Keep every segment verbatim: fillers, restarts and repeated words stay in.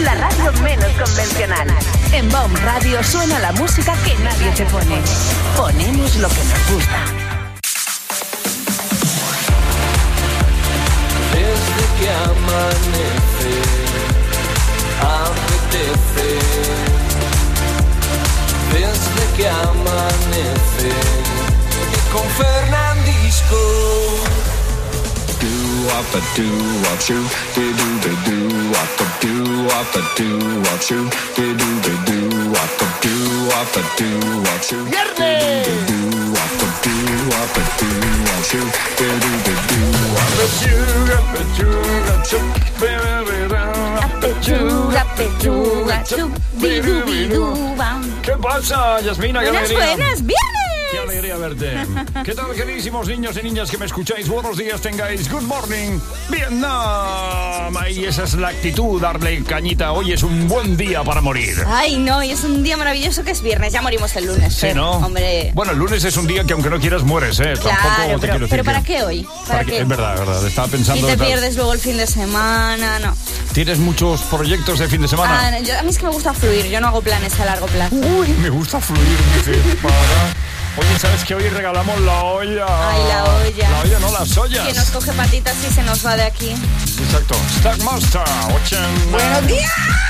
la radio menos convencional. En B O M Radio suena la música que nadie te pone. Ponemos lo que nos gusta. Desde que amanece, apetece. Desde que amanece, y con Fernandisco. Do up a do up shoot, do do do up a do up a do up shoot, do do do up a do up a do up shoot. ¡Viernes! Do up a do up a do up shoot, do do do up a do up a do up shoot, ¿Qué pasa, Yasmina? ¿Qué Buenas, alegría? buenas, viernes. ¡Qué alegría verte! ¿Qué tal, queridísimos niños y niñas que me escucháis? Buenos días tengáis. Good morning, Vietnam. Y esa es la actitud, darle cañita. Hoy es un buen día para morir. Ay, no, y es un día maravilloso que es viernes. Ya morimos el lunes. Sí, ¿eh? ¿no? Hombre. Bueno, el lunes es un día que aunque no quieras mueres, ¿eh? Tampoco Claro, te pero, quiero decir pero ¿para que- qué hoy? ¿Para, para qué? que- Es verdad, es verdad. Estaba Y pensando... te tal- pierdes luego el fin de semana, no. ¿Tienes muchos proyectos de fin de semana? Ah, no, yo- a mí es que me gusta fluir, yo no hago planes a largo plazo. Uy, me gusta fluir, dice, para... Oye, ¿sabes que hoy regalamos la olla? Ay, la olla. La olla, no las ollas. Que nos coge patitas y se nos va de aquí. Exacto. Stackmaster, ochen... ¡Buenos días!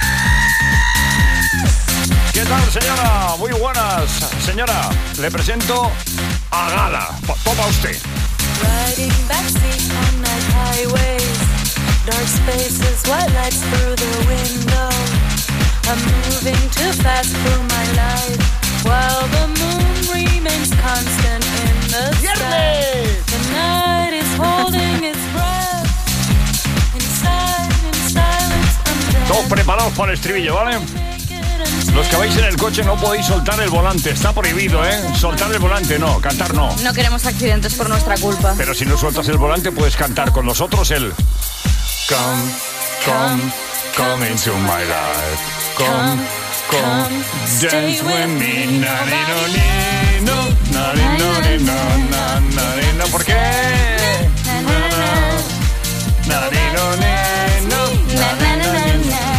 ¿Qué tal, señora? Muy buenas. Señora, le presento a Gala. Pa- Toma usted. Riding backseat on night highways, dark spaces, white lights through the window. I'm moving too fast for my life, while the moon remains constant in the sky. The night is holding its breath, inside, in silence, I'm Todos preparados para el estribillo, ¿vale? Los que vais en el coche no podéis soltar el volante. Está prohibido, ¿eh? Soltar el volante no, cantar no. No queremos accidentes por nuestra culpa. Pero si no sueltas el volante puedes cantar con nosotros el... Come, come, come into my life. Come, come, dance with me. Na, ni, no, ni, no, na, ni, no, ni, no, na, na, ni, no. ¿Por qué? Na, na, na, ni, no, ni, no, na, na, na, na, na.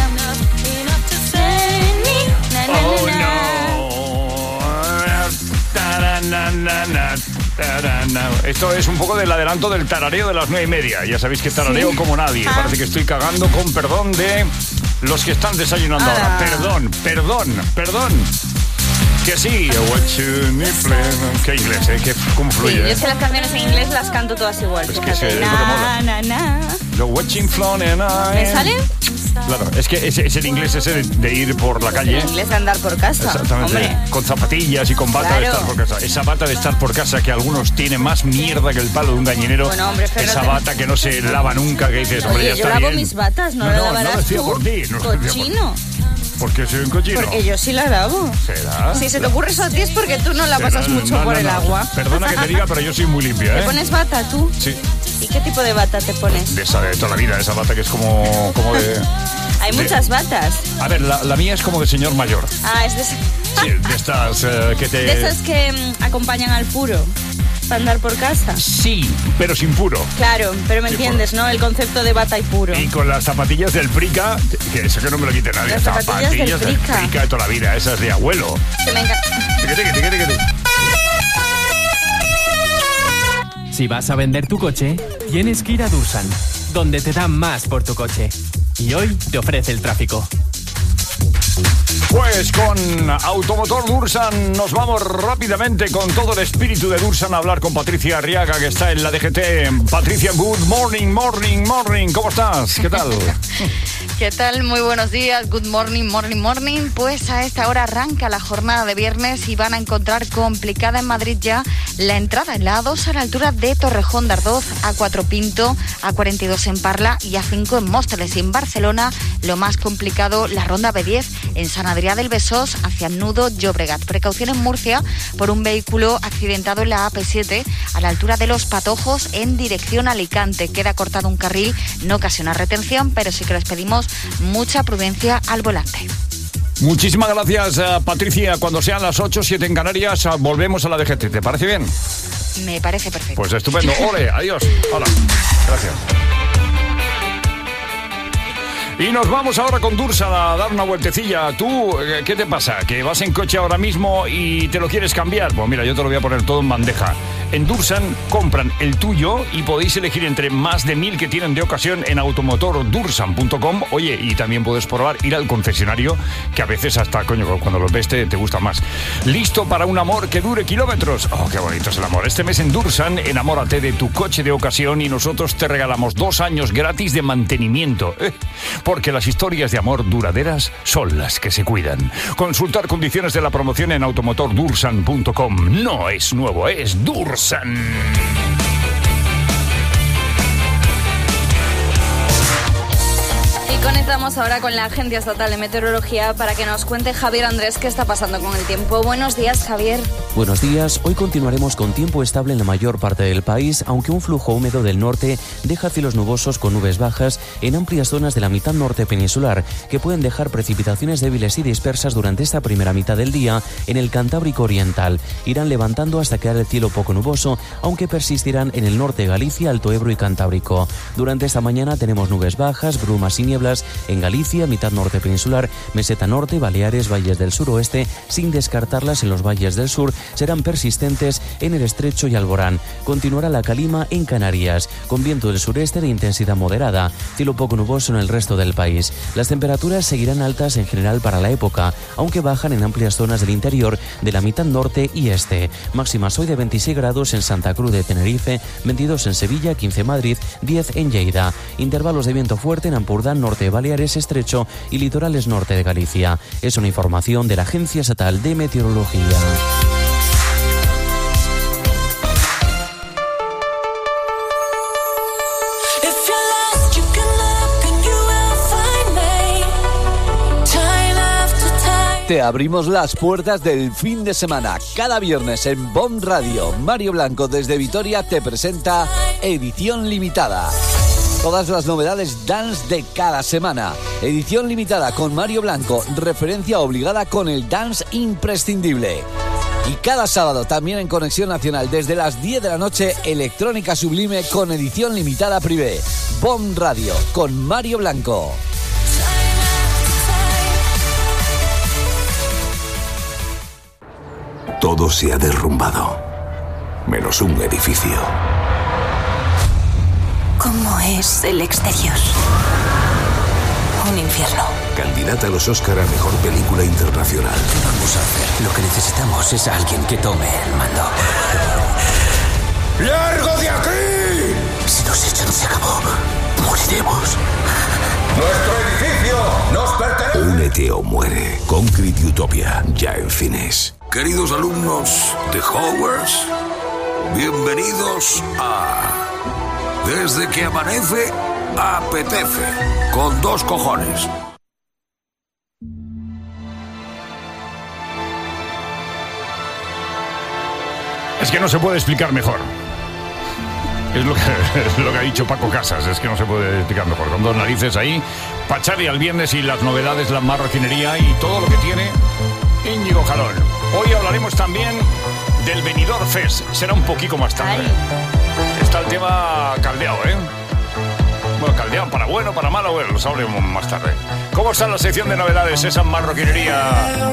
Oh no. Tara, na, na, na, tara, na. Esto es un poco del adelanto del tarareo de las nueve y media. Ya sabéis que tarareo Sí. como nadie. Ah. Parece que estoy cagando con perdón de los que están desayunando Ah. ahora. Perdón, perdón, perdón. Que sí. Qué inglés, ¿eh? Qué, ¿Cómo Sí, fluye? yo ¿eh? sé las canciones en inglés, las canto todas igual. Es que Fíjate. es lo que mola. Na, na, na. Lo watching flown and I... ¿Me sale? Claro, es que es, es el inglés ese de, de ir por la calle. En inglés de andar por casa. Exactamente, Hombre. con zapatillas y con bata de Claro. estar por casa. Esa bata de estar por casa que algunos tienen más mierda que el palo de un gallinero. Bueno, hombre, pero esa no te- bata que no se lava nunca, que dices, hombre, Oye, ya yo está lavo bien. mis batas, no, no, la no, lavarás no decía tú. por ti. No decía por- Cochino. Porque soy un cochino. Porque yo sí la lavo. ¿Será? Si se te ocurre eso a ti es porque tú no la ¿Será? pasas mucho No, por no, el no. agua. Perdona que te diga, pero yo soy muy limpia, ¿Te ¿eh? pones bata tú? Sí, ¿Y qué tipo de bata te pones? de esa de toda la vida, esa bata que es como, como de... Hay de- muchas batas. A ver, la, la mía es como de señor mayor. Ah, es de, esas- Sí, de estas eh, que te... de esas que mm, acompañan al puro para andar por casa. Sí, pero sin puro. Claro, pero me Sí, entiendes, ¿no? El concepto de bata y puro. Y con las zapatillas del Prica, que eso que no me lo quite nadie. Las zapatillas del Prica. de toda la vida, esas de abuelo. Que me encanta. Tiqui, tiqui, tiqui, tiqui, tiqui. Si vas a vender tu coche, tienes que ir a Dursan, donde te dan más por tu coche. Y hoy te ofrece el tráfico. Pues con Automotor Dursan nos vamos rápidamente con todo el espíritu de Dursan a hablar con Patricia Arriaga, que está en la D G T. Patricia, good morning, morning, morning. ¿Cómo estás? ¿Qué tal? ¿Qué tal? Muy buenos días, good morning, morning, morning. Pues a esta hora arranca la jornada de viernes y van a encontrar complicada en Madrid ya la entrada en la A dos a la altura de Torrejón de Ardoz, A cuatro Pinto, A cuarenta y dos en Parla y A cinco en Móstoles. Y en Barcelona lo más complicado, la ronda B diez en San Adrià del Besós hacia Nudo Llobregat. Precaución en Murcia por un vehículo accidentado en la A P siete a la altura de Los Patojos en dirección a Alicante. Queda cortado un carril, no ocasiona retención, pero sí que les pedimos mucha prudencia al volante. Muchísimas gracias, eh, Patricia. Cuando sean las ocho, siete en Canarias, eh, volvemos a la D G T. ¿Te parece bien? Me parece perfecto. Pues estupendo. Ole, adiós. Hola. Gracias. Y nos vamos ahora con Dursan a dar una vueltecilla. ¿Tú qué te pasa? ¿Que vas en coche ahora mismo y te lo quieres cambiar? Pues mira, yo te lo voy a poner todo en bandeja. En Dursan compran el tuyo y podéis elegir entre más de mil que tienen de ocasión en automotor dursan punto com. Oye, y también puedes probar ir al concesionario, que a veces hasta, coño, cuando los ves te, te gusta más. ¿Listo para un amor que dure kilómetros? Oh, qué bonito es el amor. Este mes en Dursan, enamórate de tu coche de ocasión y nosotros te regalamos dos años gratis de mantenimiento. Eh, porque las historias de amor duraderas son las que se cuidan. Consultar condiciones de la promoción en automotor dursan punto com. No es nuevo, es Dursan. Y conectamos ahora con la Agencia Estatal de Meteorología para que nos cuente Javier Andrés qué está pasando con el tiempo. Buenos días, Javier. Buenos días. Hoy continuaremos con tiempo estable en la mayor parte del país, aunque un flujo húmedo del norte deja cielos nubosos con nubes bajas en amplias zonas de la mitad norte peninsular, que pueden dejar precipitaciones débiles y dispersas durante esta primera mitad del día en el Cantábrico Oriental. Irán levantando hasta quedar el cielo poco nuboso, aunque persistirán en el norte de Galicia, Alto Ebro y Cantábrico. Durante esta mañana tenemos nubes bajas, brumas y nieblas en Galicia, mitad norte peninsular, meseta norte, Baleares, valles del suroeste, sin descartarlas en los valles del sur. Serán persistentes en el Estrecho y Alborán. Continuará la calima en Canarias, con viento del sureste de intensidad moderada, cielo poco nuboso en el resto del país. Las temperaturas seguirán altas en general para la época, aunque bajan en amplias zonas del interior de la mitad norte y este. Máximas hoy de veintiséis grados en Santa Cruz de Tenerife, veintidós en Sevilla, quince en Madrid, diez en Lleida. Intervalos de viento fuerte en Ampurdán, norte de Baleares, Estrecho y litorales norte de Galicia. Es una información de la Agencia Estatal de Meteorología. Te abrimos las puertas del fin de semana. Cada viernes en B O M Radio, Mario Blanco desde Vitoria te presenta Edición Limitada. Todas las novedades dance de cada semana. Edición Limitada con Mario Blanco, referencia obligada con el dance imprescindible. Y cada sábado también en Conexión Nacional desde las diez de la noche, Electrónica Sublime con Edición Limitada Privé. B O M Radio con Mario Blanco. Todo se ha derrumbado, menos un edificio. ¿Cómo es el exterior? Un infierno. Candidata a los Oscar a Mejor Película Internacional. ¿Qué vamos a hacer? Lo que necesitamos es alguien que tome el mando. ¡Largo de aquí! Si nos echan, se acabó. Moriremos. ¡Nuestro edificio nos pertenece! Únete o muere. Concrete Utopia, ya en cines. Queridos alumnos de Hogwarts, bienvenidos a Desde que amanece, apetece, con dos cojones. Es que no se puede explicar mejor. Es lo que, es lo que ha dicho Paco Casas, es que no se puede explicar mejor. Con dos narices ahí, pa' echarle al viernes y las novedades, la marroquinería y todo lo que tiene Íñigo Jalón. Hoy hablaremos también del Benidorm Fest. Será un poquito más tarde. Ay. Está el tema caldeado, ¿eh? Bueno, caldeado para bueno, para malo, bueno, lo sabremos más tarde. ¿Cómo está la sección de novedades, esa marroquinería?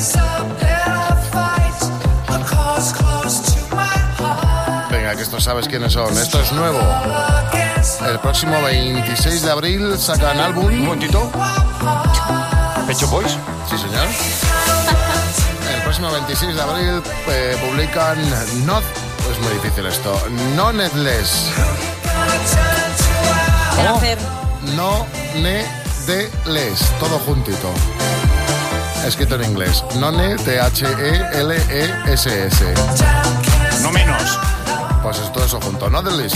Venga, que esto sabes quiénes son. Esto es nuevo. El próximo veintiséis de abril sacan álbum. Un momentito. ¿Pecho Boys? Sí, señor. El próximo veintiséis de abril eh, publican Not... Es muy difícil esto. Nonetheless. ¿Cómo? No ne de les. Todo juntito. Escrito en inglés. None, T H E L E S S. No menos. Pues es todo eso junto. Nonetheless.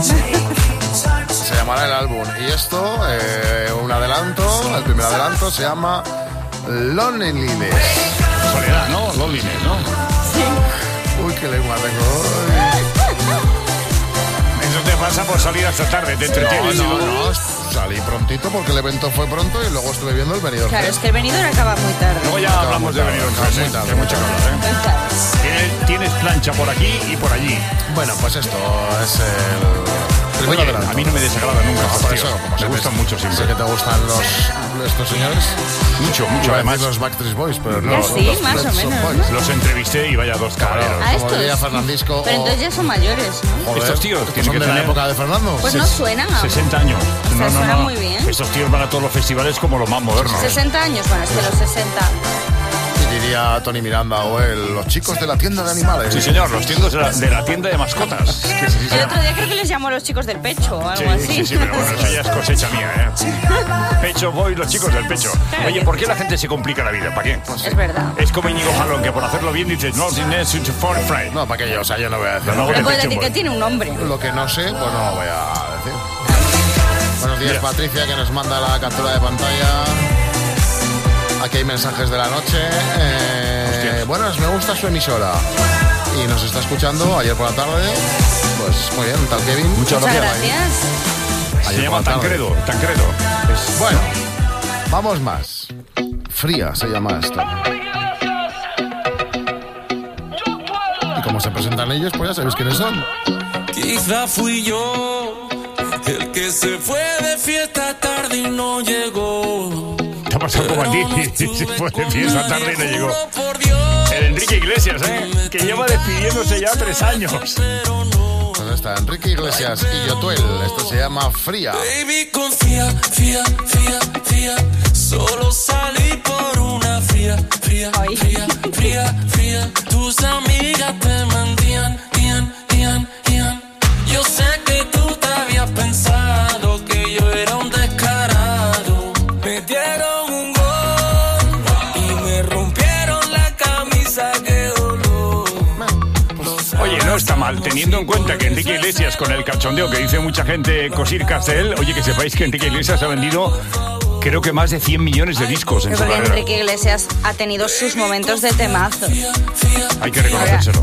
Se llamará el álbum. Y esto, eh, un adelanto. El primer adelanto se llama Loneliness. Soledad, ¿no? Loneliness, ¿no? Sí. Uy, qué lengua tengo. Eso te pasa por salir hasta tarde, te entretienes. No, no, no, salí prontito porque el evento fue pronto y luego estuve viendo el Benidorm. Claro, es que el Benidorm acaba muy tarde. Luego ya acaba hablamos de Benidorm, ¿eh? De mucha cosa, ¿eh? ¿Tienes, tienes plancha por aquí y por allí. Bueno, pues esto es el Primero Oye, adelanto. a mí no me desagrada nunca. No, por tío. eso, como me sé gustan que- mucho siempre. Sé que te gustan los, estos señores. Mucho, Iba mucho a además. decir los Backstreet Boys, pero no. Ya los- sí, los más Pet o Shop menos, Boys. Los entrevisté y vaya dos caballeros. ¿A Como estos? diría Fernandisco. Pero o- entonces ya son mayores, ¿no? joder, Estos tíos ¿estos tienen son que de la tener- época de Fernando? Pues no suenan a... sesenta años. O sea, suena muy bien. Estos tíos van a todos los festivales como los más modernos. sesenta años, bueno, es que los sesenta. Y diría Tony Miranda o él, los chicos de la tienda de animales. Sí, señor, los tiendos de la, de la tienda de mascotas. Que sí, sí, El otro día creo que les llamó a los chicos del pecho o algo Sí, así. sí, sí, pero bueno, eso ya es cosecha mía, ¿eh? Pecho voy, los chicos del pecho. Oye, ¿por qué la gente se complica la vida? ¿Para qué? Es verdad. Es como Íñigo Jalón, que por hacerlo bien dice, no, tienes un for fry. No, para que yo, o sea, yo no voy a decir. No, no, Pero que puede Pecho decir que Boy. tiene un nombre. Lo que no sé, pues no lo voy a decir. Buenos días, Mira. Patricia, que nos manda la captura de pantalla. Aquí hay mensajes de la noche. Eh, buenas, me gusta su emisora. Y nos está escuchando ayer por la tarde. Pues muy bien, un tal Kevin. Muchas Muchas gracias. gracias. Se Ayer llama por la tarde. Tancredo, Tancredo. Pues, Bueno, vamos más. Fría se llama esto. Y como se presentan ellos, pues ya sabéis quiénes son. Quizá fui yo el que se fue de fiesta tarde y no llegó. te ha pasado como a ti. Se fue de fiesta tarde y no llegó. El Enrique Iglesias, ¿eh? Que lleva despidiéndose ya tres años. ¿Dónde está? Enrique Iglesias y Yotuel. Esto se llama Fría. Baby, confía, fía, fía, fía. Solo salí por una fría, fría, fría, fría, fría. Tus amigas te mentían, ian, ian, ian. Yo sé que tú te habías pensado que yo era un descarado. Me dieron un gol y me rompieron la camisa, qué dolor. Oye, no está mal, teniendo en cuenta que Enrique Iglesias, con el cachondeo que dice mucha gente cosir Castel, oye, que sepáis que Enrique Iglesias ha vendido, creo que más de cien millones de discos en Yo su creo que carrera. Enrique Iglesias ha tenido sus momentos de temazo. Hay que reconocérselo.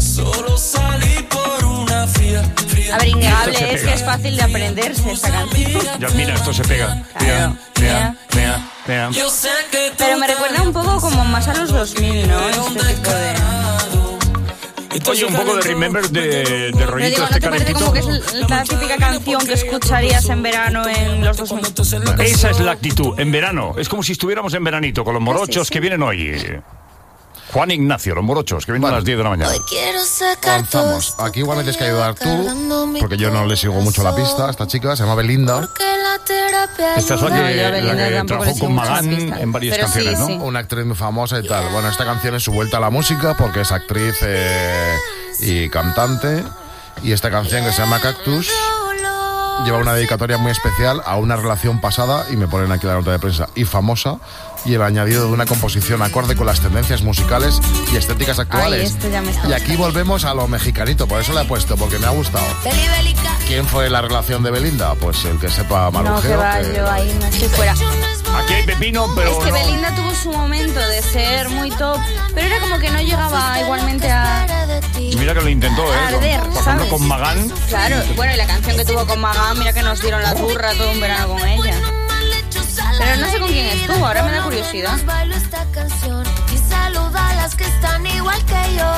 A ver, innegable Esto se es pega. que es fácil de aprenderse esta canción. Ya, mira, esto se pega. Claro. Vea, vea, vea. Pero me recuerda un poco como más a los dos mil, ¿no? Este tipo de... Oye, un poco de Remember de, de Pero rollito digo, ¿no este te parece calentito. como que es la típica canción que escucharías en verano en los dos mil? Esa es la actitud, en verano. Es como si estuviéramos en veranito con los morochos que vienen hoy. Juan Ignacio, los morochos, que vienen a las diez de la mañana. Quiero sacar Avanzamos. Aquí igual me tienes que ayudar tú, porque yo no le sigo mucho la pista a esta chica, se llama Belinda. Esta es la No, yo a que, Belinda la que tampoco trabajó le sigo con mucho la Magán pista. en varias Pero sí, canciones, ¿no? sí. Una actriz muy famosa y tal. Bueno, esta canción es su vuelta a la música porque es actriz eh, y cantante. Y esta canción que se llama Cactus lleva una dedicatoria muy especial a una relación pasada, y me ponen aquí la nota de prensa, y famosa, y el añadido de una composición acorde con las tendencias musicales y estéticas actuales. Ay, esto ya me está Y aquí volvemos a lo mexicanito, por eso la he puesto, porque me ha gustado. ¿Quién fue la relación de Belinda? Pues el que sepa No, que marujeo. va, que- yo ahí no estoy fuera. Aquí hay pepino, pero Es que no. Belinda tuvo su momento de ser muy top, pero era como que no llegaba igualmente a... Mira que lo intentó, ¿eh? Arder, Por ejemplo, ¿sabes? con Magán. Claro, bueno, y la canción que tuvo con Magán, mira que nos dieron la turra todo un verano con ella. Pero no sé con quién estuvo, ahora me da curiosidad. Bailo esta canción y saluda a las que están igual que yo.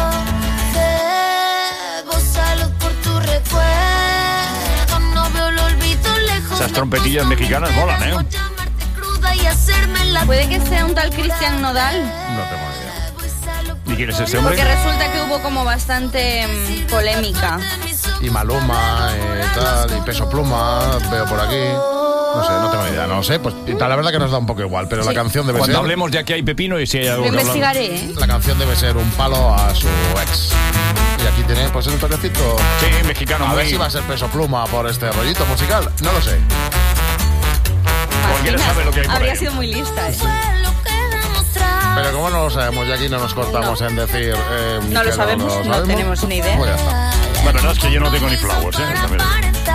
Bebo salud por tu recuerdo, no veo el olvido lejos. Esas trompetillas mexicanas molan, ¿eh? Cruda y hacerme la... Puede que sea un tal Cristian Nodal, No tengo ni idea. ¿Y quién es este hombre? porque resulta que hubo como bastante mm, polémica. Y Maluma, eh, tal, y Peso Pluma, veo por aquí. No sé, no tengo ni idea, no lo sé. Pues la verdad que nos da un poco igual, pero la canción debe Cuando ser... hablemos de aquí hay pepino y si hay algo Lo que hablar- investigaré, ¿eh? La canción debe ser un palo a su ex. Y aquí tiene pues el toquecito. Sí, mexicano. A muy... ver si va a ser Peso Pluma por este rollito musical. No lo sé. Cualquiera sabe lo que hay por Habría ahí. sido muy lista, ¿eh? Pero como no lo sabemos, y aquí no nos cortamos en decir... eh, No que lo sabemos, no sabemos, tenemos ni idea. Pues ya está. La verdad es que yo no tengo ni flowers, ¿eh? También.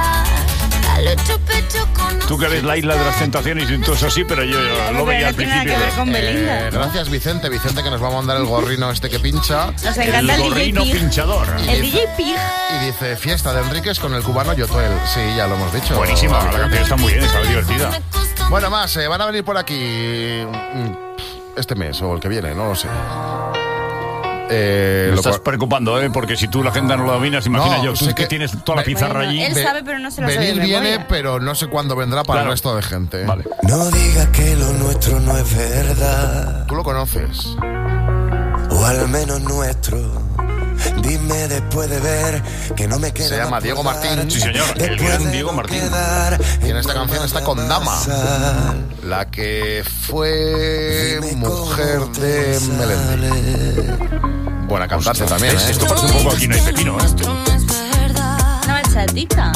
Tú que eres la isla de las tentaciones y todo eso sí, pero yo yo lo veía al no tiene nada principio. que ver con Eh, Belinda. gracias Vicente, Vicente que nos va a mandar el gorrino este que pincha. Nos encanta el, El D J gorrino Pig. pinchador. El D J Pig. Y dice, fiesta de Enríquez con el cubano Yotuel. Sí, ya lo hemos dicho. Buenísima, la canción está muy bien, está divertida. Bueno, más, eh, van a venir por aquí mm, este mes o el que viene, no lo sé. Eh, Me lo estás co- preocupando, ¿eh? Porque si tú la agenda no lo dominas, imagina No, yo, tú sé que, que- tienes toda la pizarra Bueno, allí. él sabe, pero no se lo sabe de Venir viene, memoria. pero no sé cuándo vendrá para Claro. el resto de gente. Vale. No digas que lo nuestro no es verdad, Tú lo conoces. o al menos nuestro. Dime después de ver que no me queda. Se llama más Diego por Martín. dar, Sí, señor, el después gran de Diego no Martín. quedar, Y en esta canción está con Dama, la que fue mujer de Melendi. Buena cantante también, ¿eh? Esto parece un poco Aquí no hay pepino, ¿eh? Una bachatita.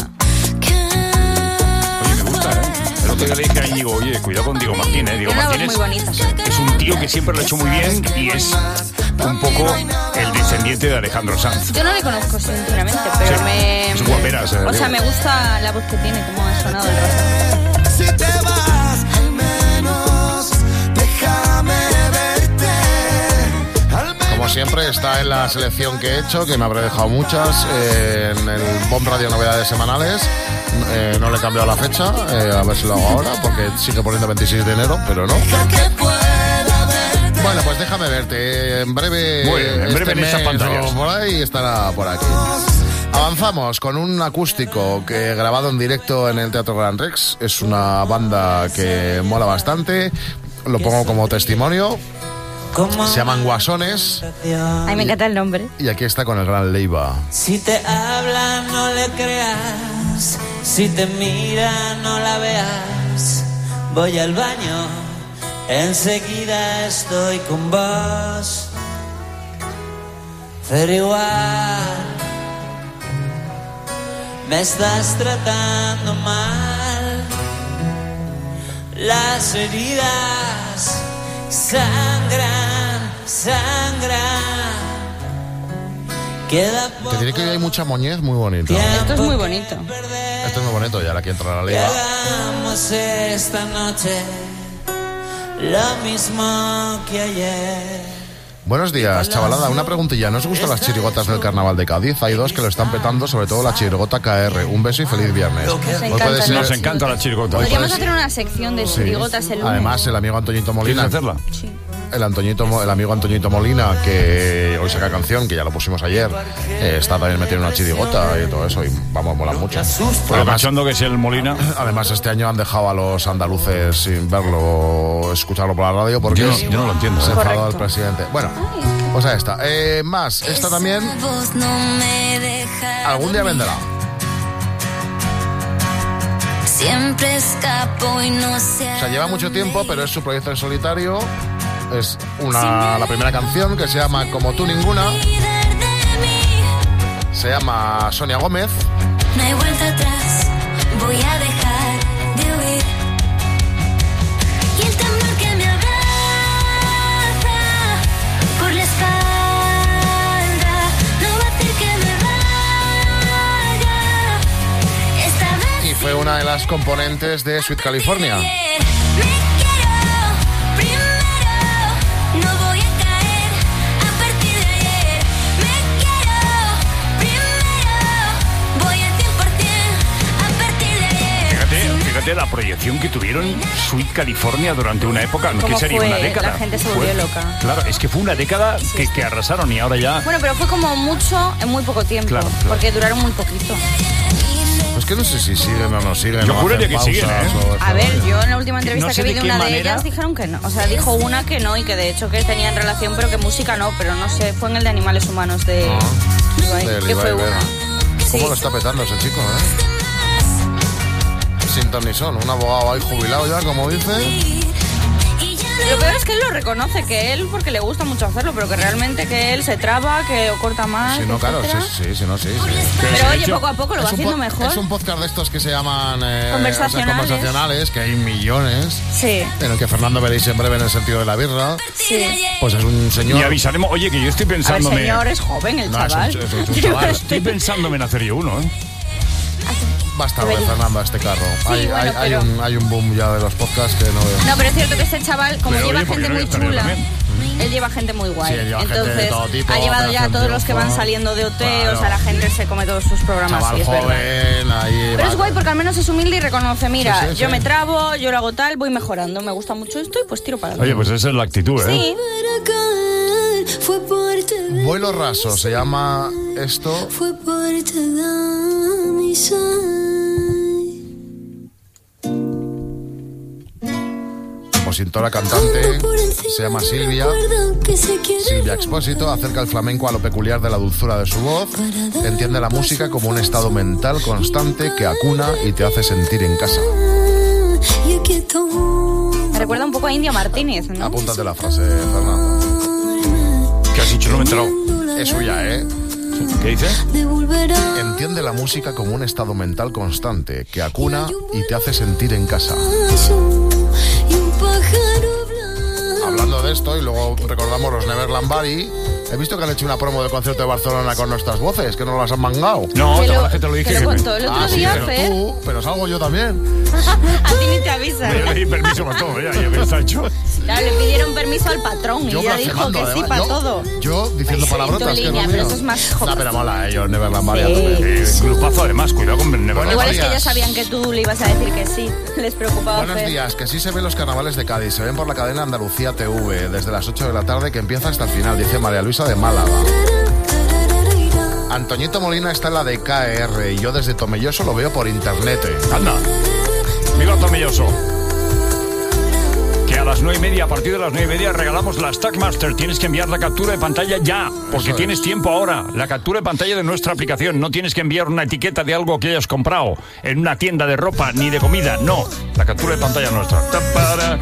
Oye, me gusta, ¿eh? El otro día le dije a Íñigo, oye, cuidado con Diego Martín, ¿eh? Diego Tiene una voz Martín muy es, bonita. es un tío que siempre lo ha hecho muy bien y es un poco el descendiente de Alejandro Sanz. Yo no le conozco, sinceramente, pero Sí, me... es guaperas, eh, O sea, Diego. me gusta la voz que tiene, cómo ha sonado el rato. Si te vas, al menos déjame verte. Al menos Como siempre, está en la selección que he hecho, que me habré dejado muchas, eh, en el Bomb Radio Novedades Semanales. Eh, no le he cambiado la fecha, eh, a ver si lo hago ahora, porque sigue poniendo veintiséis de enero, pero no. Bueno, pues déjame verte. En breve, Muy bien, en breve este en estas mes pantallas. o por ahí estará por aquí. Avanzamos con un acústico que he grabado en directo en el Teatro Gran Rex. Es una banda que mola bastante. Lo pongo como testimonio. Se llaman Guasones. Ay, me encanta el nombre. Y aquí está con el gran Leiva. Si te habla, no le creas. Si te mira, no la veas. Voy al baño, enseguida estoy con vos. Pero igual me estás tratando mal. Las heridas sangran, sangran. Queda Te diré que hoy hay mucha moñez muy bonita. Esto es muy bonito. Esto es muy bonito, y ahora aquí entra la Leiva. hagamos esta noche lo mismo que ayer. Buenos días, chavalada. Una preguntilla. ¿No os gustan las chirigotas del Carnaval de Cádiz? Hay dos que lo están petando, sobre todo la chirigota K R. Un beso y feliz viernes. Nos Hoy encantan puede ser- Nos encanta la chirigota. Podríamos hacer una sección de Sí. chirigotas el lunes. Además, el amigo Antoñito Molina. ¿Quieres hacerla? Sí. El, Antoñito, Mo- el amigo Antoñito Molina, que hoy saca canción, que ya lo pusimos ayer, eh, está también metido en una chirigota y todo eso, y vamos, mola mucho. Por lo cachondo que es el Molina. Además, este año han dejado a los andaluces sin verlo, escucharlo por la radio, porque Yo no- yo no lo entiendo. se Correcto. enfadó el presidente. Bueno, pues ahí está. Eh, más, esta también Voz no me deja algún día vendrá. Siempre escapo y no sé. O sea, lleva mucho tiempo, pero es su proyecto en solitario. Es una, la primera canción, que se llama Como tú ninguna. Se llama Sonia Gómez. No hay vuelta atrás, voy a dejar de huir. Y el temor que me abraza por la espalda no va a hacer que me vaya. Esta vez Y fue una de las componentes de Sweet California. me quiero primero, no voy a caer a partir de ayer. Me quiero primero, voy al cien por ciento a partir de ayer. Fíjate, fíjate la proyección que tuvieron Sweet California durante una época. ¿Qué ¿Cómo sería? fue? Una década. La gente se Fue- volvió loca. Claro, es que fue una década que, que arrasaron y ahora ya. Bueno, pero fue como mucho en muy poco tiempo. Claro, claro. Porque duraron muy poquito. Pues que no sé si siguen o no siguen. Yo o juraría hacen que siguen, pausas ¿eh? o eso, A ver, ¿no? yo en la última entrevista No sé que vi de de qué una de manera. ellas dijeron que no. O sea, dijo una que no y que de hecho que tenían relación, pero que música no. Pero no sé, fue en el de Animales Humanos de Ibai, Del que Ibai fue Vera. una. ¿Cómo Sí. lo está petando ese chico, eh? Sin ton ni son, un abogado ahí jubilado ya, como dice. Lo peor es que él lo reconoce, que él, porque le gusta mucho hacerlo, pero que realmente que él se traba, que corta más. Si no, claro, sí, etcétera. sí, sí, no, sí, sí. Pero oye, poco a poco lo va Es un haciendo po- mejor. Es un podcast de estos que se llaman eh, Conversacionales. o sea, conversacionales, que hay millones. Sí. En el que Fernando veréis en breve en el sentido de la birra. Sí. Pues es un señor. Y avisaremos, oye, que yo estoy A ver, pensándome. señor, es joven el No, es un- chaval. es un- es un chaval. Estoy pensándome en hacer yo uno, ¿eh? Basta de Debería. Fernando a este carro. Sí, hay, bueno, hay, hay pero- un, hay un boom ya de los podcasts que no veo. No, pero es cierto que este chaval, como Pero, lleva oye, ¿por qué gente no muy voy a estar yo chula, también? él lleva gente muy guay. Sí, él lleva gente de Entonces, todo tipo, ha llevado ya a Operación todos los que van Triunfo. saliendo de O T, Claro. o sea, la gente se come todos sus programas. Chaval sí, es verdad. joven, ahí. Pero va- es guay porque al menos es humilde y reconoce, mira, Sí, sí, yo sí. me trabo, yo lo hago tal, voy mejorando, me gusta mucho esto y pues tiro para Oye, adelante. pues esa es la actitud, ¿eh? Sí. Para caer fue por Vuelo raso se llama esto. Fue parte de mi ser. Compositora, cantante, se llama Silvia. Silvia Expósito acerca el flamenco a lo peculiar de la dulzura de su voz. Entiende la música como un estado mental constante que acuna y te hace sentir en casa. Me recuerda un poco a India Martínez, ¿no? Apúntate la frase, Fernando. ¿Qué has dicho? No me he enterado. Es suya, ¿eh? ¿Qué dice? Entiende la música como un estado mental constante que acuna y te hace sentir en casa. Hablando de esto, y luego recordamos los Neverland Bari, he visto que han hecho una promo del concierto de Barcelona con nuestras voces, que no las han mangado. No, te lo, que te lo dije. Te lo contó el otro ah, día, sí, pero Fer. tú, pero salgo yo también. A ti ni te avisan. Yo le di permiso para todo, ya, ya me está hecho. Claro, le pidieron permiso al patrón Yo y ella dijo que además, sí para yo, todo. Yo diciendo palabrotas que línea, no pero mío. eso es más No, joven. pero mola, ellos Neverland Bari. Sí. Eh, grupazo además, cuidado con Neverland. Igual es que ellos sabían que tú le ibas a decir que sí. Les preocupaba Buenos Fer. días, que sí se ven los carnavales de Cádiz, se ven por la cadena Andalucía T V desde las ocho de la tarde que empieza hasta el final, dice María Luisa de Málaga. Antoñito Molina está en la de K R y yo desde Tomelloso lo veo por internet. Anda, viva Tomelloso. Que a las nueve y media, a partir de las nueve y media, regalamos la Stackmaster. Tienes que enviar la captura de pantalla ya, porque Eso tienes es. tiempo ahora. La captura de pantalla de nuestra aplicación. No tienes que enviar una etiqueta de algo que hayas comprado en una tienda de ropa ni de comida. No, la captura de pantalla nuestra. Tapara.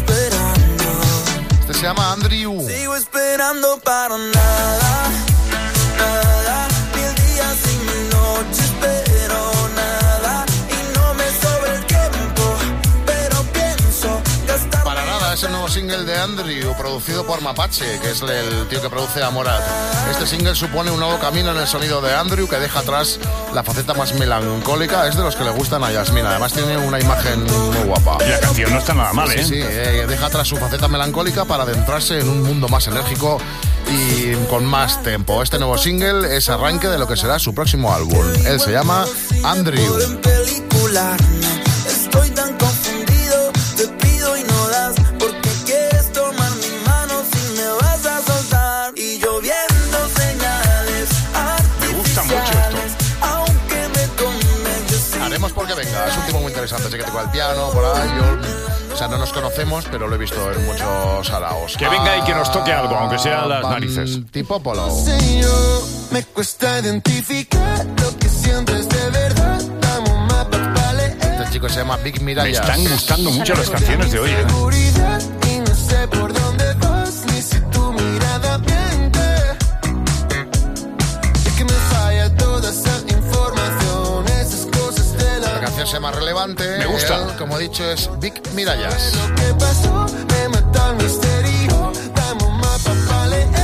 Este se llama Andrew. Sigo esperando para nada, nada, mil días y mil noches, pero nada, y no me sobra el tiempo, pero pienso gastar. Para nada, es el nuevo single de Andrew, producido por Mapache, que es el tío que produce a Morat. Este single supone un nuevo camino en el sonido de Andrew, que deja atrás la faceta más melancólica. Es de los que le gustan a Yasmina, además tiene una imagen muy guapa. Y la canción no está nada mal, ¿eh? Sí, sí, eh, deja atrás su faceta melancólica para adentrarse en un mundo más enérgico y con más tempo. Este nuevo single es arranque de lo que será su próximo álbum. Él se llama Andrew. En película, estoy tan confundido, te pido y no das, porque quieres tomar mi mano si me vas a soltar. Y yo viendo señales Me gusta mucho esto. aunque me tomen, yo sí. Haremos porque venga, es un tipo muy interesante, sé que toca el piano, por ahí, yo, o sea, no nos conocemos, pero lo he visto en muchos saraos. Que venga y que nos toque algo, aunque sea las narices. Tipo Polo. Señor, me cuesta identificar lo que sientes de verdad. Dame un mapa para leer. Este chico se llama Big Me Mirallas. están gustando mucho las canciones de hoy, ¿eh? Seguridad y no sé por dónde vas ni si tu mirada miente. Es que me falla toda esa información, esas cosas de la. La canción se llama Relevante. Me gusta. Él, como he dicho, es Big Mirallas. Lo que pasó me mata el misterio. Dame un mapa para leerte.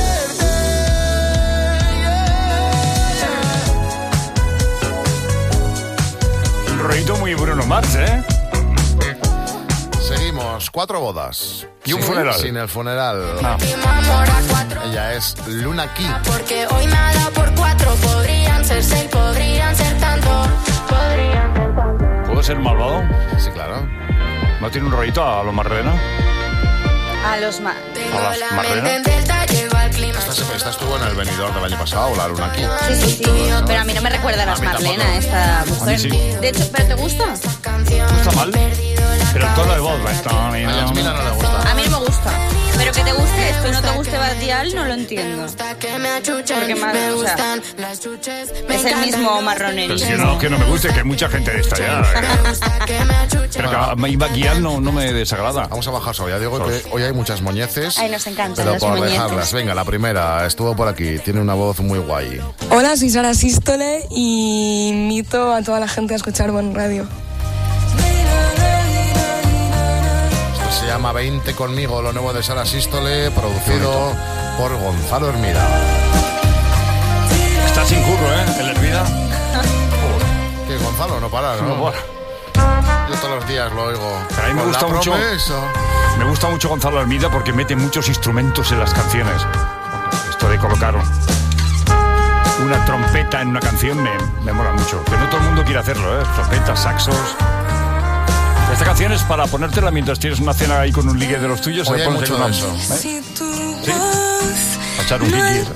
Un rollito muy Bruno Mars, ¿eh? Seguimos, cuatro bodas. Y un Sin- funeral. Sin el funeral. Ah. Ella es Luna Key. Porque hoy me ha dado por cuatro, podrían ser seis, podrían ser tanto, podrían ser tanto. ¿Puedo ser malvado? Sí, claro. ¿No tiene un rollito a lo Marrena? A los ma... Tengo Hola, la Marlena. mente en delta, llego al clima. Esta, se- esta estuvo en el venidor del año pasado, la Luna Key. Sí, sí, sí. Pero a mí no me recuerda a las A mí Marlena, tampoco. esta mujer. sí. De hecho, ¿pero te gusta? ¿No está mal? Pero el tono de voz va a estar... A Yasmina no le gusta. A mí no me gusta. Pero que te guste esto y no te guste Badial, no lo entiendo. Que me achuchan, Porque más, me o sea, gustan las chuches, me es el encantan mismo los marronerismo. Pero si yo no, que no me guste, que hay mucha gente de esta ya. que me achuchan. Pero que a mí Badial no, no me desagrada. Vamos a bajar ya digo que hoy hay muchas moñeces. Ay, nos encantan Pero las por muñecas. dejarlas, venga, la primera estuvo por aquí, tiene una voz muy guay. Hola, soy Sara Sístole y invito a toda la gente a escuchar Buen Radio. Esto se llama veinte conmigo, lo nuevo de Sara Sístole, producido por Gonzalo Hermida. Está sin curro, ¿eh? El Hermida. Que Gonzalo no para, ¿no? No para. Yo todos los días lo oigo. Pero a mí me Con la gusta mucho. promesa. Me gusta mucho Gonzalo Hermida porque mete muchos instrumentos en las canciones. Esto de colocar una trompeta en una canción me, me mola mucho. Que no todo el mundo quiere hacerlo, ¿eh? Trompetas, saxos. Esta canción es para ponértela mientras tienes una cena ahí con un ligue de los tuyos. Hoy le hay pones ahí mucho una- de eso. ¿eh? Si tu Sí. voz Para echar un kiki.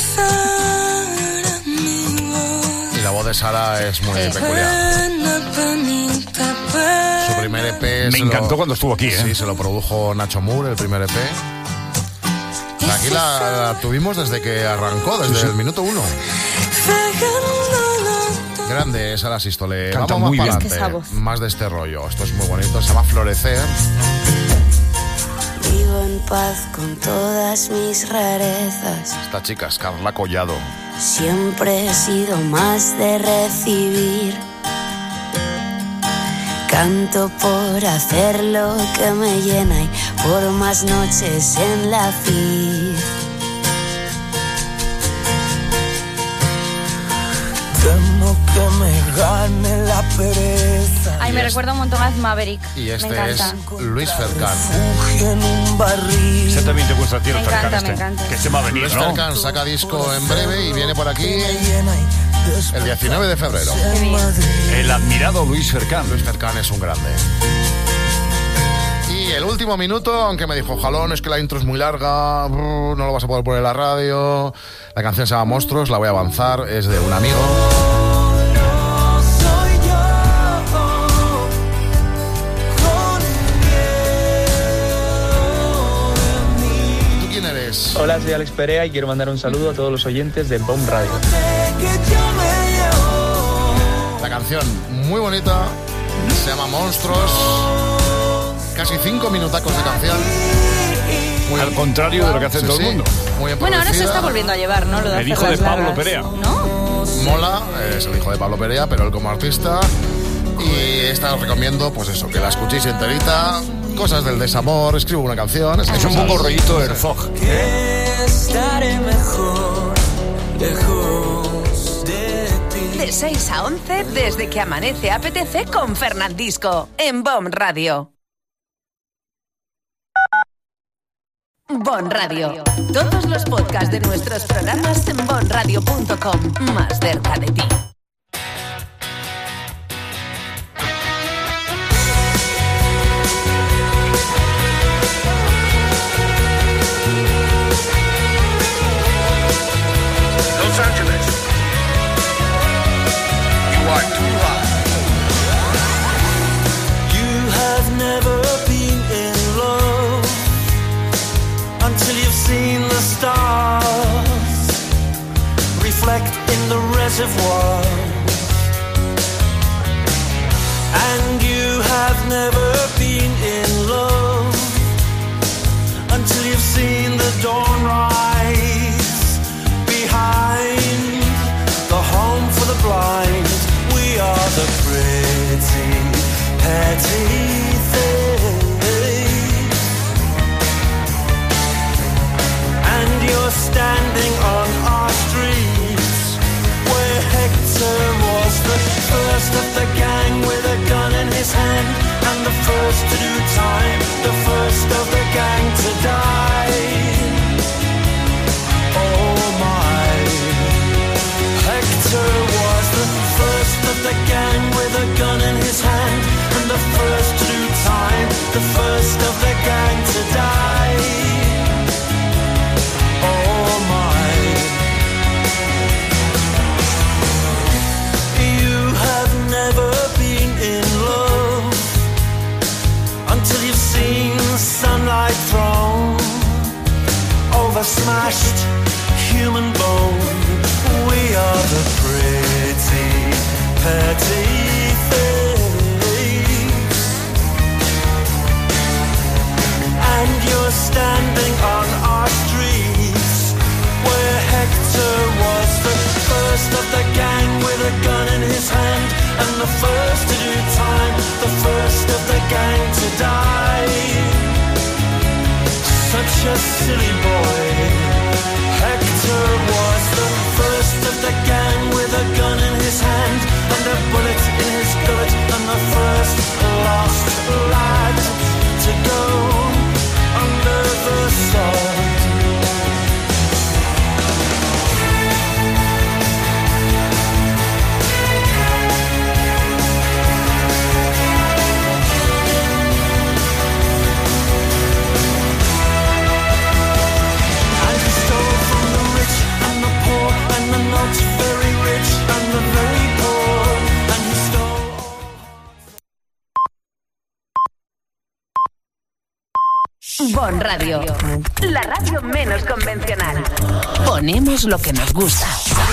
Y la voz de Sara es muy peculiar. Su primer E P... Me encantó lo, cuando estuvo aquí, ¿eh? Sí, se lo produjo Nacho Moore, el primer E P. Aquí la, la tuvimos desde que arrancó, desde sí, sí. el minuto uno. Grande Sara Sístole. Canta Vamos muy más bien. para adelante. Es más de este rollo. Esto es muy bonito. Se llama Florecer. Vivo en paz con todas mis rarezas. Esta chica es Carla Collado. Siempre he sido más de recibir. Canto por hacer lo que me llena y por más noches en la fila. Temo que me gane la pereza. Ay, me recuerda un montón a Maverick. Y este me encanta. es Luis Fercán. Este también te gusta a ti, el Me Fercán encanta, este. me encanta. Que este va a venir, Luis ¿no? Fercán saca disco en breve y viene por aquí el diecinueve de febrero. El admirado Luis Fercán. Luis Fercán es un grande. Y el último minuto, aunque me dijo, Jalón, es que la intro es muy larga, no lo vas a poder poner en la radio. La canción se llama Monstruos, la voy a avanzar, es de un amigo. ¿Tú quién eres? Hola, soy Alex Perea y quiero mandar un saludo a todos los oyentes de Bomb Radio. La canción muy bonita, se llama Monstruos. Casi cinco minutacos de canción. Muy al contrario de lo que hace sí, todo sí. el mundo. Muy bien Bueno, ahora se producida. está volviendo a llevar, ¿no? Lo de El hacer hijo de las Pablo largas. Perea. ¿No? Mola, es el hijo de Pablo Perea, pero él como artista. Y esta os recomiendo, pues eso, que la escuchéis enterita. Cosas del desamor, escribo una canción. Es, Es un poco rollito Herzog. Estaré mejor lejos de ti. De seis a once, desde que amanece apetece con Fernandisco, en Bomb Radio. Bon Radio. Todos los podcasts de nuestros programas en bon radio punto com. Más cerca de ti. Los Angeles. You are too hot. You have never been in love until you've seen the stars reflect in the reservoir. And you have never been in love until you've seen the dawn rise behind the home for the blind. We are the pretty, petty things. And you're standing on our streets where Hector was the first of the gang with a gun in his hand, and the first to do time, the first of the gang to die. Oh my, Hector was the first of the gang with a gun in his hand, and the first to do time, the first of the gang to die. Oh my, you have never been in love until you've seen sunlight thrown over smashed human bone. We are the pretty, petty things. And you're standing on our streets where Hector was the first of the gang with a gun in his hand, and the first to do time, the first of the gang to die. Such a silly boy. Hector was the first of the gang with a gun in his hand and a bullet in his gullet, and the first lost lad to go under the sword. And Bon Radio, la radio menos convencional. Ponemos lo que nos gusta.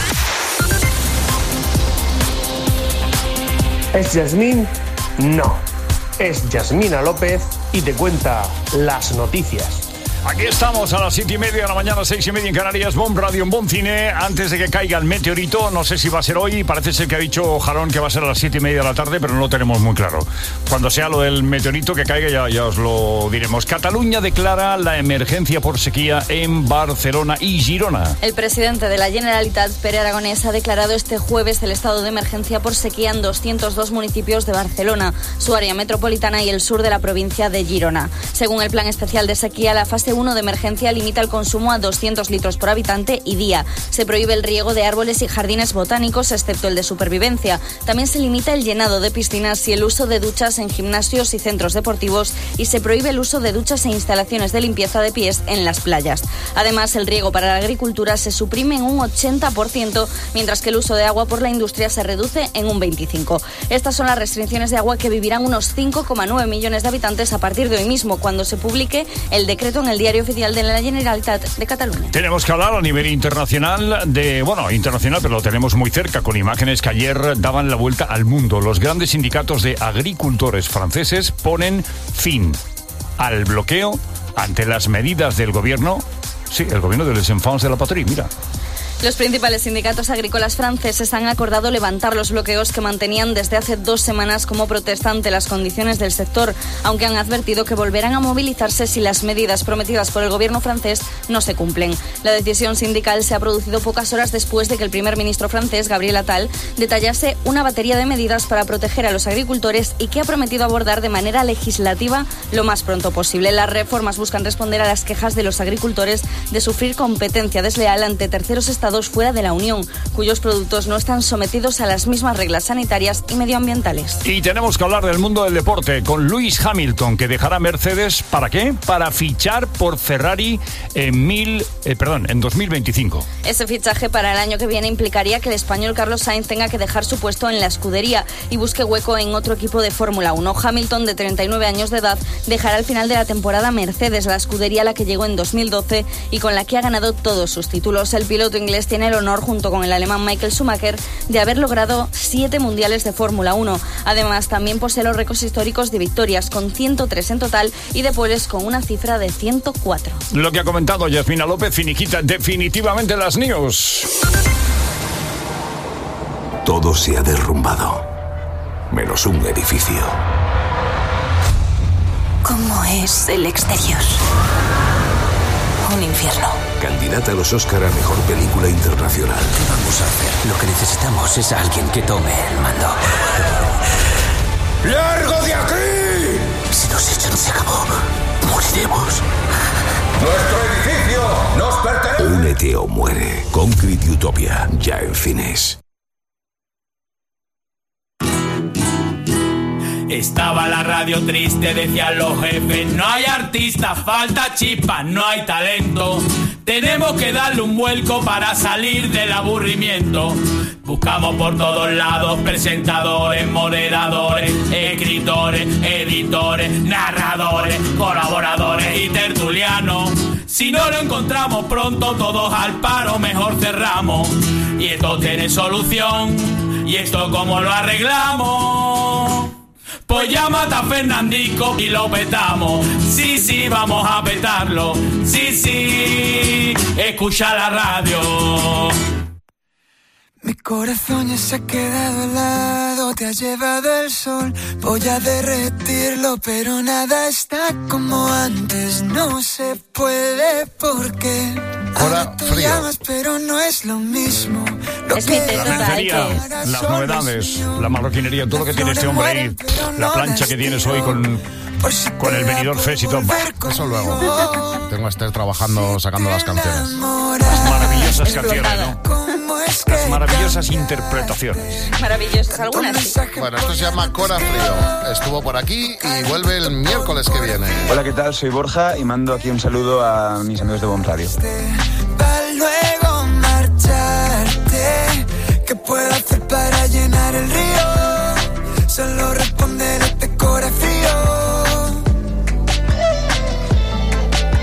¿Es Yasmín? No. Es Yasmina López y te cuenta las noticias. Aquí estamos a las siete y media de la mañana, seis y media en Canarias, Bon Radio, en Bon Cine. Antes de que caiga el meteorito, no sé si va a ser hoy, parece ser que ha dicho Jarón que va a ser a las siete y media de la tarde, pero no lo tenemos muy claro. Cuando sea lo del meteorito que caiga ya, ya os lo diremos. Cataluña declara la emergencia por sequía en Barcelona y Girona. El presidente de la Generalitat, Pere Aragonès, ha declarado este jueves el estado de emergencia por sequía en doscientos dos municipios de Barcelona, su área metropolitana y el sur de la provincia de Girona. Según el plan especial de sequía, la fase uno de emergencia limita el consumo a doscientos litros por habitante y día. Se prohíbe el riego de árboles y jardines botánicos, excepto el de supervivencia. También se limita el llenado de piscinas y el uso de duchas en gimnasios y centros deportivos, y se prohíbe el uso de duchas e instalaciones de limpieza de pies en las playas. Además, el riego para la agricultura se suprime en un ochenta por ciento, mientras que el uso de agua por la industria se reduce en un veinticinco por ciento. Estas son las restricciones de agua que vivirán unos cinco coma nueve millones de habitantes a partir de hoy mismo, cuando se publique el decreto en el Diario Oficial de la Generalitat de Cataluña. Tenemos que hablar a nivel internacional de, bueno, internacional, pero lo tenemos muy cerca, con imágenes que ayer daban la vuelta al mundo. Los grandes sindicatos de agricultores franceses ponen fin al bloqueo ante las medidas del gobierno, sí, el gobierno de Les Enfants de la Patrie, mira. Los principales sindicatos agrícolas franceses han acordado levantar los bloqueos que mantenían desde hace dos semanas como protesta ante las condiciones del sector, aunque han advertido que volverán a movilizarse si las medidas prometidas por el gobierno francés no se cumplen. La decisión sindical se ha producido pocas horas después de que el primer ministro francés, Gabriel Attal, detallase una batería de medidas para proteger a los agricultores y que ha prometido abordar de manera legislativa lo más pronto posible. Las reformas buscan responder a las quejas de los agricultores de sufrir competencia desleal ante terceros estados fuera de la Unión, cuyos productos no están sometidos a las mismas reglas sanitarias y medioambientales. Y tenemos que hablar del mundo del deporte con Lewis Hamilton, que dejará Mercedes, ¿para qué? Para fichar por Ferrari en mil, eh, perdón, en dos mil veinticinco. Ese fichaje para el año que viene implicaría que el español Carlos Sainz tenga que dejar su puesto en la escudería y busque hueco en otro equipo de Fórmula uno. Hamilton, de treinta y nueve años de edad, dejará al final de la temporada Mercedes, la escudería a la que llegó en dos mil doce y con la que ha ganado todos sus títulos. El piloto inglés tiene el honor, junto con el alemán Michael Schumacher, de haber logrado siete mundiales de Fórmula uno. Además, también posee los récords históricos de victorias, con ciento tres en total, y de poles, con una cifra de ciento cuatro. Lo que ha comentado Yasmina López finiquita definitivamente las news. Todo se ha derrumbado, menos un edificio. ¿Cómo es el exterior? Un infierno. Candidata a los Oscar a Mejor Película Internacional. ¿Qué vamos a hacer? Lo que necesitamos es alguien que tome el mando. ¡Largo de aquí! Si nos echan, se acabó. Moriremos. ¡Nuestro edificio nos pertenece! Únete o muere. Concrete Utopia, ya en cines. Estaba la radio triste, decían los jefes, no hay artistas, falta chispa, no hay talento. Tenemos que darle un vuelco para salir del aburrimiento. Buscamos por todos lados presentadores, moderadores, escritores, editores, narradores, colaboradores y tertulianos. Si no lo encontramos pronto, todos al paro, mejor cerramos. Y esto tiene solución, y esto cómo lo arreglamos. Pues llámate a Fernandico y lo petamos. Sí, sí, vamos a petarlo. Sí, sí, escucha la radio. Mi corazón ya se ha quedado helado, te ha llevado el sol, voy a derretirlo, pero nada está como antes, no se puede porque ahora tú frío. llamas, pero no es lo mismo. Lo Es que mi La lencería, las novedades, la marroquinería, todo lo que tiene este hombre ahí, la plancha que tienes hoy con, con el Benidorm Fest y todo. Eso luego. Tengo a Esther trabajando, sacando las canciones. Las maravillosas canciones, ¿no? Las maravillosas interpretaciones. Maravillosas, algunas sí. Bueno, esto se llama Cora Frío. Estuvo por aquí y vuelve el miércoles que viene. Hola, ¿qué tal? Soy Borja y mando aquí un saludo a mis amigos de Bon Radio. para luego marcharte. ¿Qué puedo hacer para llenar el río? Solo responder este corazón frío.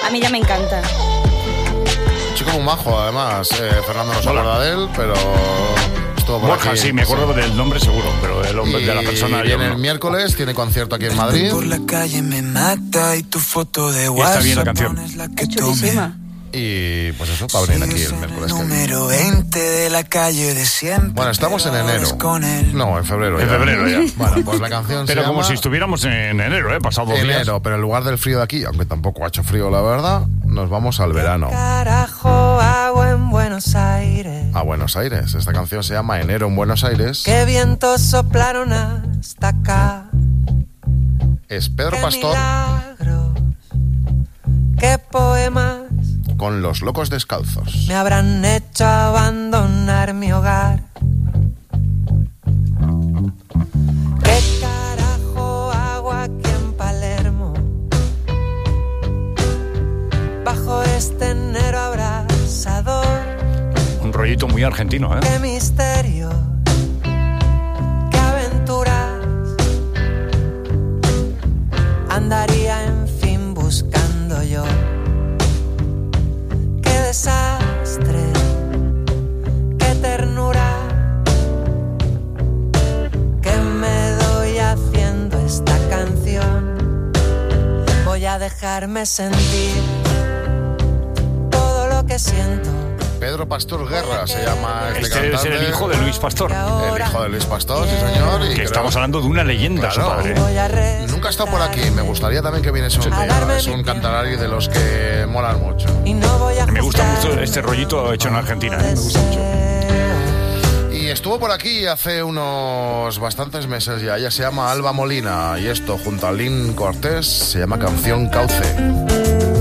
A mí ya me encanta. Chico muy majo, además. Eh, Fernando no se acuerda de él, pero estuvo por Borja, aquí. sí, me acuerdo sí. del nombre seguro, pero el hombre y de la persona... Viene el miércoles, tiene concierto aquí en Madrid. Por la calle me mata y tu foto de Y está WhatsApp bien la canción. pones la que Es chulísima. Y pues eso, va a venir aquí el miércoles que viene. número veinte de la calle de siempre. Bueno, estamos en enero. No, en febrero En ya. febrero ya. Bueno, pues la canción Pero se como llama si estuviéramos en enero, ¿eh? Pasado dos días. Enero, pero en lugar del frío de aquí, aunque tampoco ha hecho frío, la verdad, nos vamos al verano. Carajo hago en Buenos Aires. A Buenos Aires. Esta canción se llama Enero en Buenos Aires. Qué vientos soplaron hasta acá. Es Pedro Pastor Qué poemas con Los Locos Descalzos. me habrán hecho abandonar mi hogar. ¿Qué carajo hago aquí en Palermo? Bajo este enero abrasador. Un rollito muy argentino, ¿eh? Qué misterio, qué aventuras. Andaría en fin buscando yo. Qué desastre, qué ternura, que me doy haciendo esta canción. Voy a dejarme sentir todo lo que siento. Pedro Pastor Guerra se llama este, Este es cantante. el hijo de Luis Pastor. El hijo de Luis Pastor, sí señor. Y Que creo- estamos hablando de una leyenda, su Claro. padre. Nunca ha estado por aquí. Me gustaría también que viniese un día. Es un cantarari de los que molan mucho. Me gusta mucho este rollito hecho en Argentina, ¿eh? Me gusta mucho. Y estuvo por aquí hace unos bastantes meses ya. Ella se llama Alba Molina. Y esto, junto a Lynn Cortés, se llama Canción Cauce.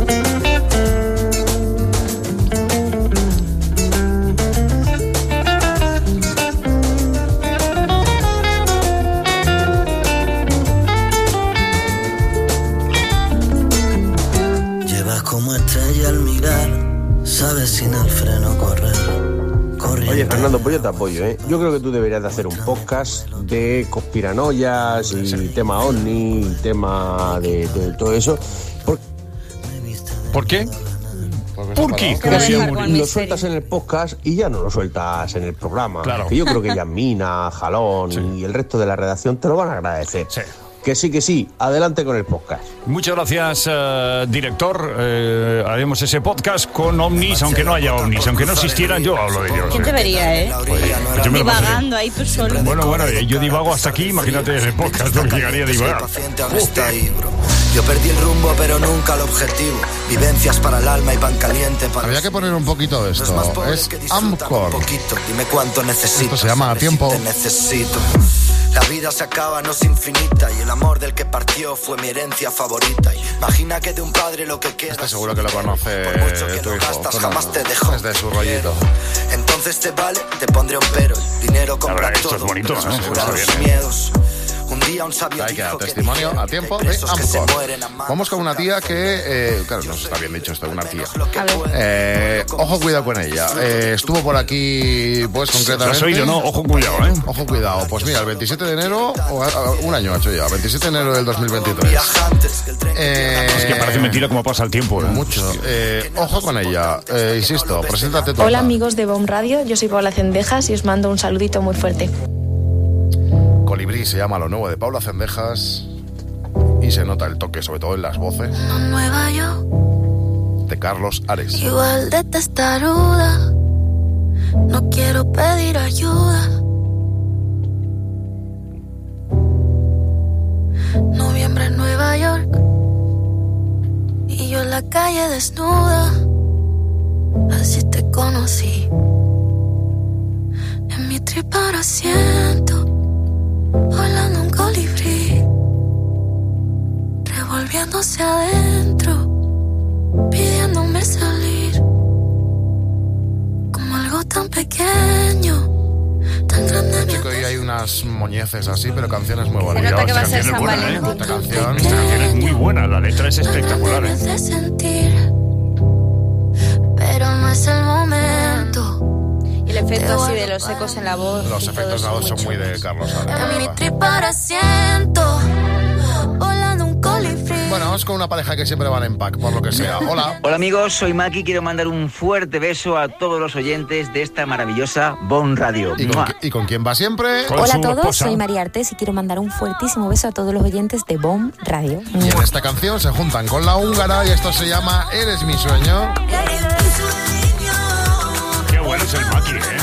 Llevas como estrella al mirar, sabes sin el freno correr. Oye, Fernando, pues yo te apoyo, ¿eh? Yo creo que tú deberías de hacer un podcast de conspiranoias y tema ovni, y tema de, de todo eso. Por... ¿Por qué? ¿Por qué? Lo sueltas en el podcast y ya no lo sueltas en el programa. Claro. Que yo creo que Yasmina, Jalón sí. y el resto de la redacción te lo van a agradecer. Sí. Que sí, que sí. Adelante con el podcast. Muchas gracias, uh, director. Eh, haremos ese podcast con ovnis, aunque no haya ovnis. Aunque no existieran, yo hablo de ellos. ¿Quién te vería, eh? Pues, pues yo me lo pasaría. Divagando ahí tú solo. Bueno, bueno, yo divago hasta aquí. Imagínate en el podcast lo que llegaría a divagar. Yo perdí el rumbo, pero nunca el objetivo. Vivencias para el alma y pan caliente para... Había que poner un poquito de esto. Es Amcor. Dime cuánto necesito. Esto se llama A Tiempo. Te necesito. La vida se acaba, no es infinita. Y el amor del que partió fue mi herencia favorita. Imagina que de un padre lo que queda... Este seguro que lo conoce tu hijo. Gastas, jamás te dejó. Es de su rollito. Entonces te vale, te pondré un pero. El dinero compra esto todo. es bonito, pero ¿eh? se cura Está los bien, ¿eh? miedos. Un día un sabio Ahí queda dijo que testimonio dijeron a tiempo que de presos que se Amcor. mueren a manos. Vamos con una tía que, eh, claro, no está bien dicho esto, una tía. A ver. Eh, ojo, cuidado con ella. Eh, estuvo por aquí, pues concretamente. ¿Lo has oído, no? Ojo, cuidado, ¿eh? Ojo, cuidado. Pues mira, el veintisiete de enero, o, a, un año ha hecho ya, veintisiete de enero del dos mil veintitrés. Eh, Es que parece mentira cómo pasa el tiempo, ¿eh? Mucho. Eh, ojo con ella. Eh, insisto, preséntate tú. Hola amigos de Bomb Radio, yo soy Paula Cendejas y os mando un saludito muy fuerte. Colibrí se llama lo nuevo de Paula Cendejas y se nota el toque, sobre todo en las voces, Nueva York, de Carlos Ares. igual de testaruda. No quiero pedir ayuda. Noviembre en Nueva York y yo en la calle desnuda. Así te conocí. En mi tripa ahora siento volando un colibrí, revolviéndose adentro, pidiéndome salir, como algo tan pequeño, tan grande. Chico, y hay unas moñeces así, pero canciones muy Se bonitas. nota que va a ser canción es San buena, ¿eh? Valentín. Esta canción, Esta canción es muy buena, la letra es espectacular, ¿eh? De sentir, pero no es el momento. Y el efecto así de los ecos en la voz. los y todo efectos de la eso voz son muy de Carlos Ares. la En mi verdad. tripa ahora siento volando un colibrí. Bueno, vamos con una pareja que siempre van en pack, por lo que sea. Hola. Hola amigos, soy Maki. Quiero mandar un fuerte beso a todos los oyentes de esta maravillosa Bon Radio. ¿Y con, ¿Y con quién va siempre? Con Hola a todos, esposa. Soy María Artes y quiero mandar un fuertísimo beso a todos los oyentes de Bon Radio. Y en esta canción se juntan con la húngara y esto se llama Eres mi sueño. Qué bueno es el Maki, ¿eh?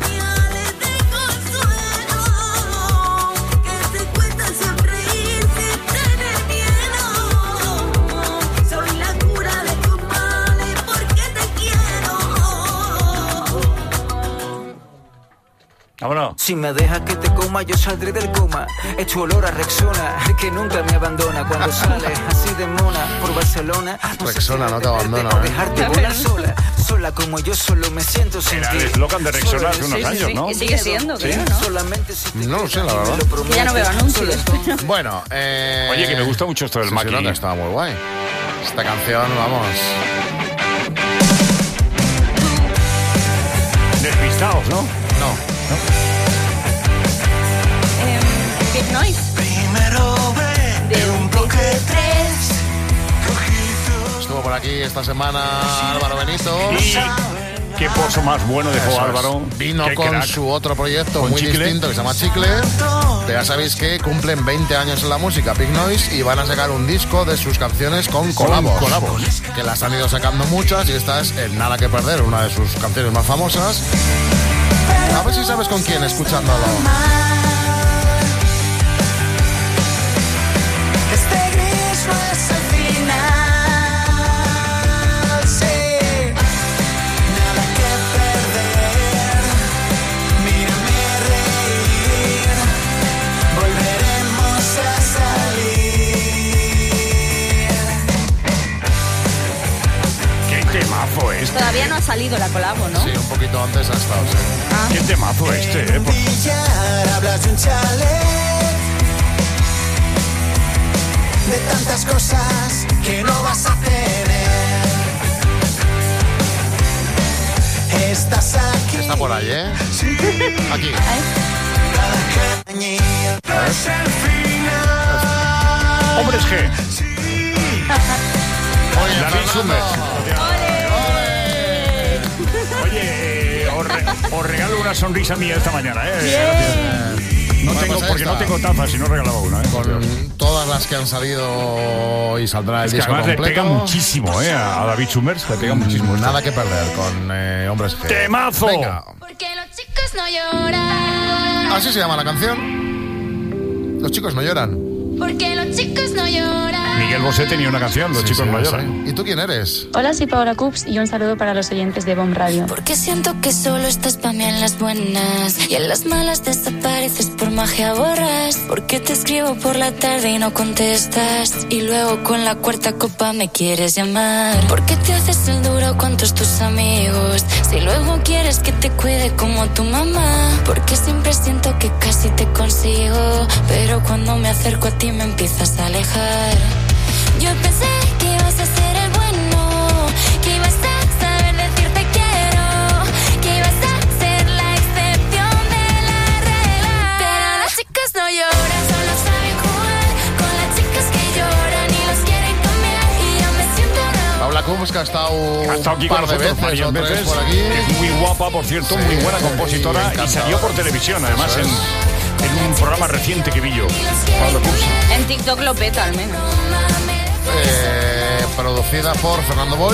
Vámonos. Si me dejas que te coma, yo saldré del coma. Es tu olor a Rexona, que nunca me abandona. Cuando sales así de mona por Barcelona. No Rexona no te abandona, ¿eh? Dejarte volar sola, sola como yo solo me siento sin Era ti. el eslogan de Rexona hace unos Sí, sí, años, sí. ¿no? Y sigue siendo, ¿Sí? creo, ¿no? Solamente si te No lo sé, la verdad. Que ya no veo anuncios. Bueno, eh... Oye, que me gusta mucho esto del sí, Maki. Sí, no, que estaba muy guay. Esta canción, vamos... Despistados, ¿no? No. ¿No? Big Noise. Primero ve de un bloque tres. Estuvo por aquí esta semana Álvaro Benito. Y qué pozo más bueno dejó Eso Álvaro. Es. Vino qué con crack. su otro proyecto ¿Con muy Chicle? distinto que se llama Chicle. Que ya sabéis que cumplen veinte años en la música, Big Noise, y van a sacar un disco de sus canciones con colabos. Con colabos. Que las han ido sacando muchas y esta es el Nada que Perder, una de sus canciones más famosas. A ver si sabes con quién, escuchándolo. Este gris no es el final, sí. Nada que perder, mírame reír. Volveremos a salir. Qué temazo este. Todavía no ha salido la colabo, ¿no? Sí, un poquito antes ha estado, sí. Ah. Qué temazo este, ¿eh? Por- Billar, hablas de un chalet, de tantas cosas que no vas a tener. Estás aquí. Está por ahí, ¿eh? Sí. Aquí. Es el final. Hombres G. Oye, David Fernando. Summers. Oye, eh, os, re- os regalo una sonrisa mía esta mañana, ¿eh? Gracias. No Bueno, tengo, pues porque esta. no tengo taza, si no regalaba una, ¿eh? Con todas las que han salido y saldrá el Es que disco además le completo. pega muchísimo, ¿eh? A David Summers le pega muchísimo. esto. Nada que perder con eh, Hombres G. ¡Temazo! Venga. Porque los chicos no lloran. Así se llama la canción. Los chicos no lloran. Porque los chicos no lloran. Miguel Bosé tenía una canción, Los Sí, chicos sí, no lo lloran. sé. ¿Y tú quién eres? Hola, soy Paola Cups y un saludo para los oyentes de Bon Radio. Porque siento que solo estás pa' mí en las buenas y en las malas desapareces por magia borras. Porque te escribo por la tarde y no contestas y luego con la cuarta copa me quieres llamar. Porque te haces el duro con todos tus amigos si luego quieres que te cuide como tu mamá. Porque siempre siento que casi te consigo, pero cuando me acerco a ti me empiezas a alejar. Yo pensé que ibas a ser el bueno, que ibas a saber decir te quiero, que ibas a ser la excepción de la regla. Pero las chicas no lloran, solo saben jugar con las chicas que lloran y los quieren cambiar. Y yo me siento una... Paula Cups, que ha estado Ha estado aquí un con par de nosotros veces, varias o tres veces. por aquí. Es muy guapa, por cierto, Sí, muy buena y compositora y, encantadora. salió por televisión, además, Eso en, es. en un programa reciente que vi yo. Paula Cups. En TikTok lo peta, al menos. Eh, producida por Fernando Boix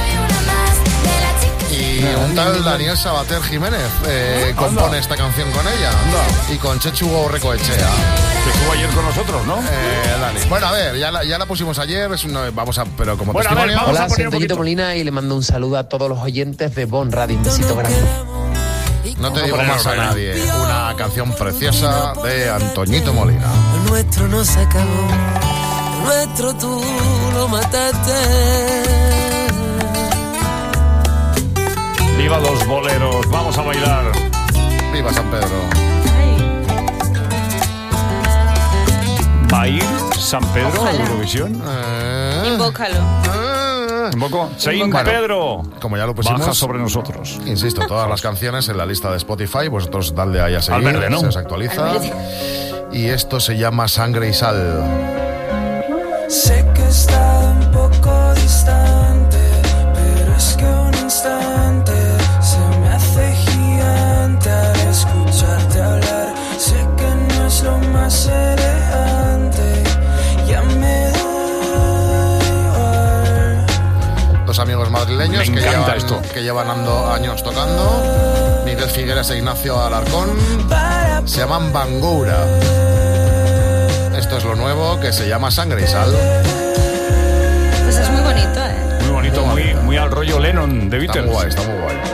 y un tal Daniel Sabater Jiménez eh, compone esta canción con ella y con Chechu Recoechea, Que estuvo ayer con nosotros, ¿no? eh, Dani. Bueno, a ver, ya la, ya la pusimos ayer, es una- vamos a, pero como Bueno, a ver, testimonio. vamos a Hola, poner soy un Antoñito poquito. Molina y le mando un saludo a todos los oyentes de Bon Radio. Un besito grande. No te Vamos a digo poner más a orden. nadie. Una canción preciosa de Antoñito Molina. Lo nuestro no se acabó, lo nuestro tú lo mataste. Viva los boleros, vamos a bailar. Viva San Pedro. ¿Va a ir San Pedro a Ojalá. Eurovisión? Eh, Invócalo. eh. Un poco. Saint Bueno, Pedro. Como ya lo pusimos, Baja sobre nosotros. insisto, todas las canciones en la lista de Spotify. Vosotros dadle ahí a seguir, Al verde, ¿no? se os actualiza. Al verde. Y esto se llama Sangre y Sal. Sé que he estado un poco distante, pero es que un instante se me hace gigante al escucharte hablar. Sé que no es lo más elegante, ya me da igual. Dos amigos madrileños Me que encanta llevan, esto. que llevan ando- años tocando, Miguel Figueras e Ignacio Alarcón, se llaman Bangoura. Esto es lo nuevo, que se llama Sangre y Sal. Pues es muy bonito, ¿eh? Muy bonito, muy, muy al rollo Lennon de Beatles. Está muy guay, está muy guay.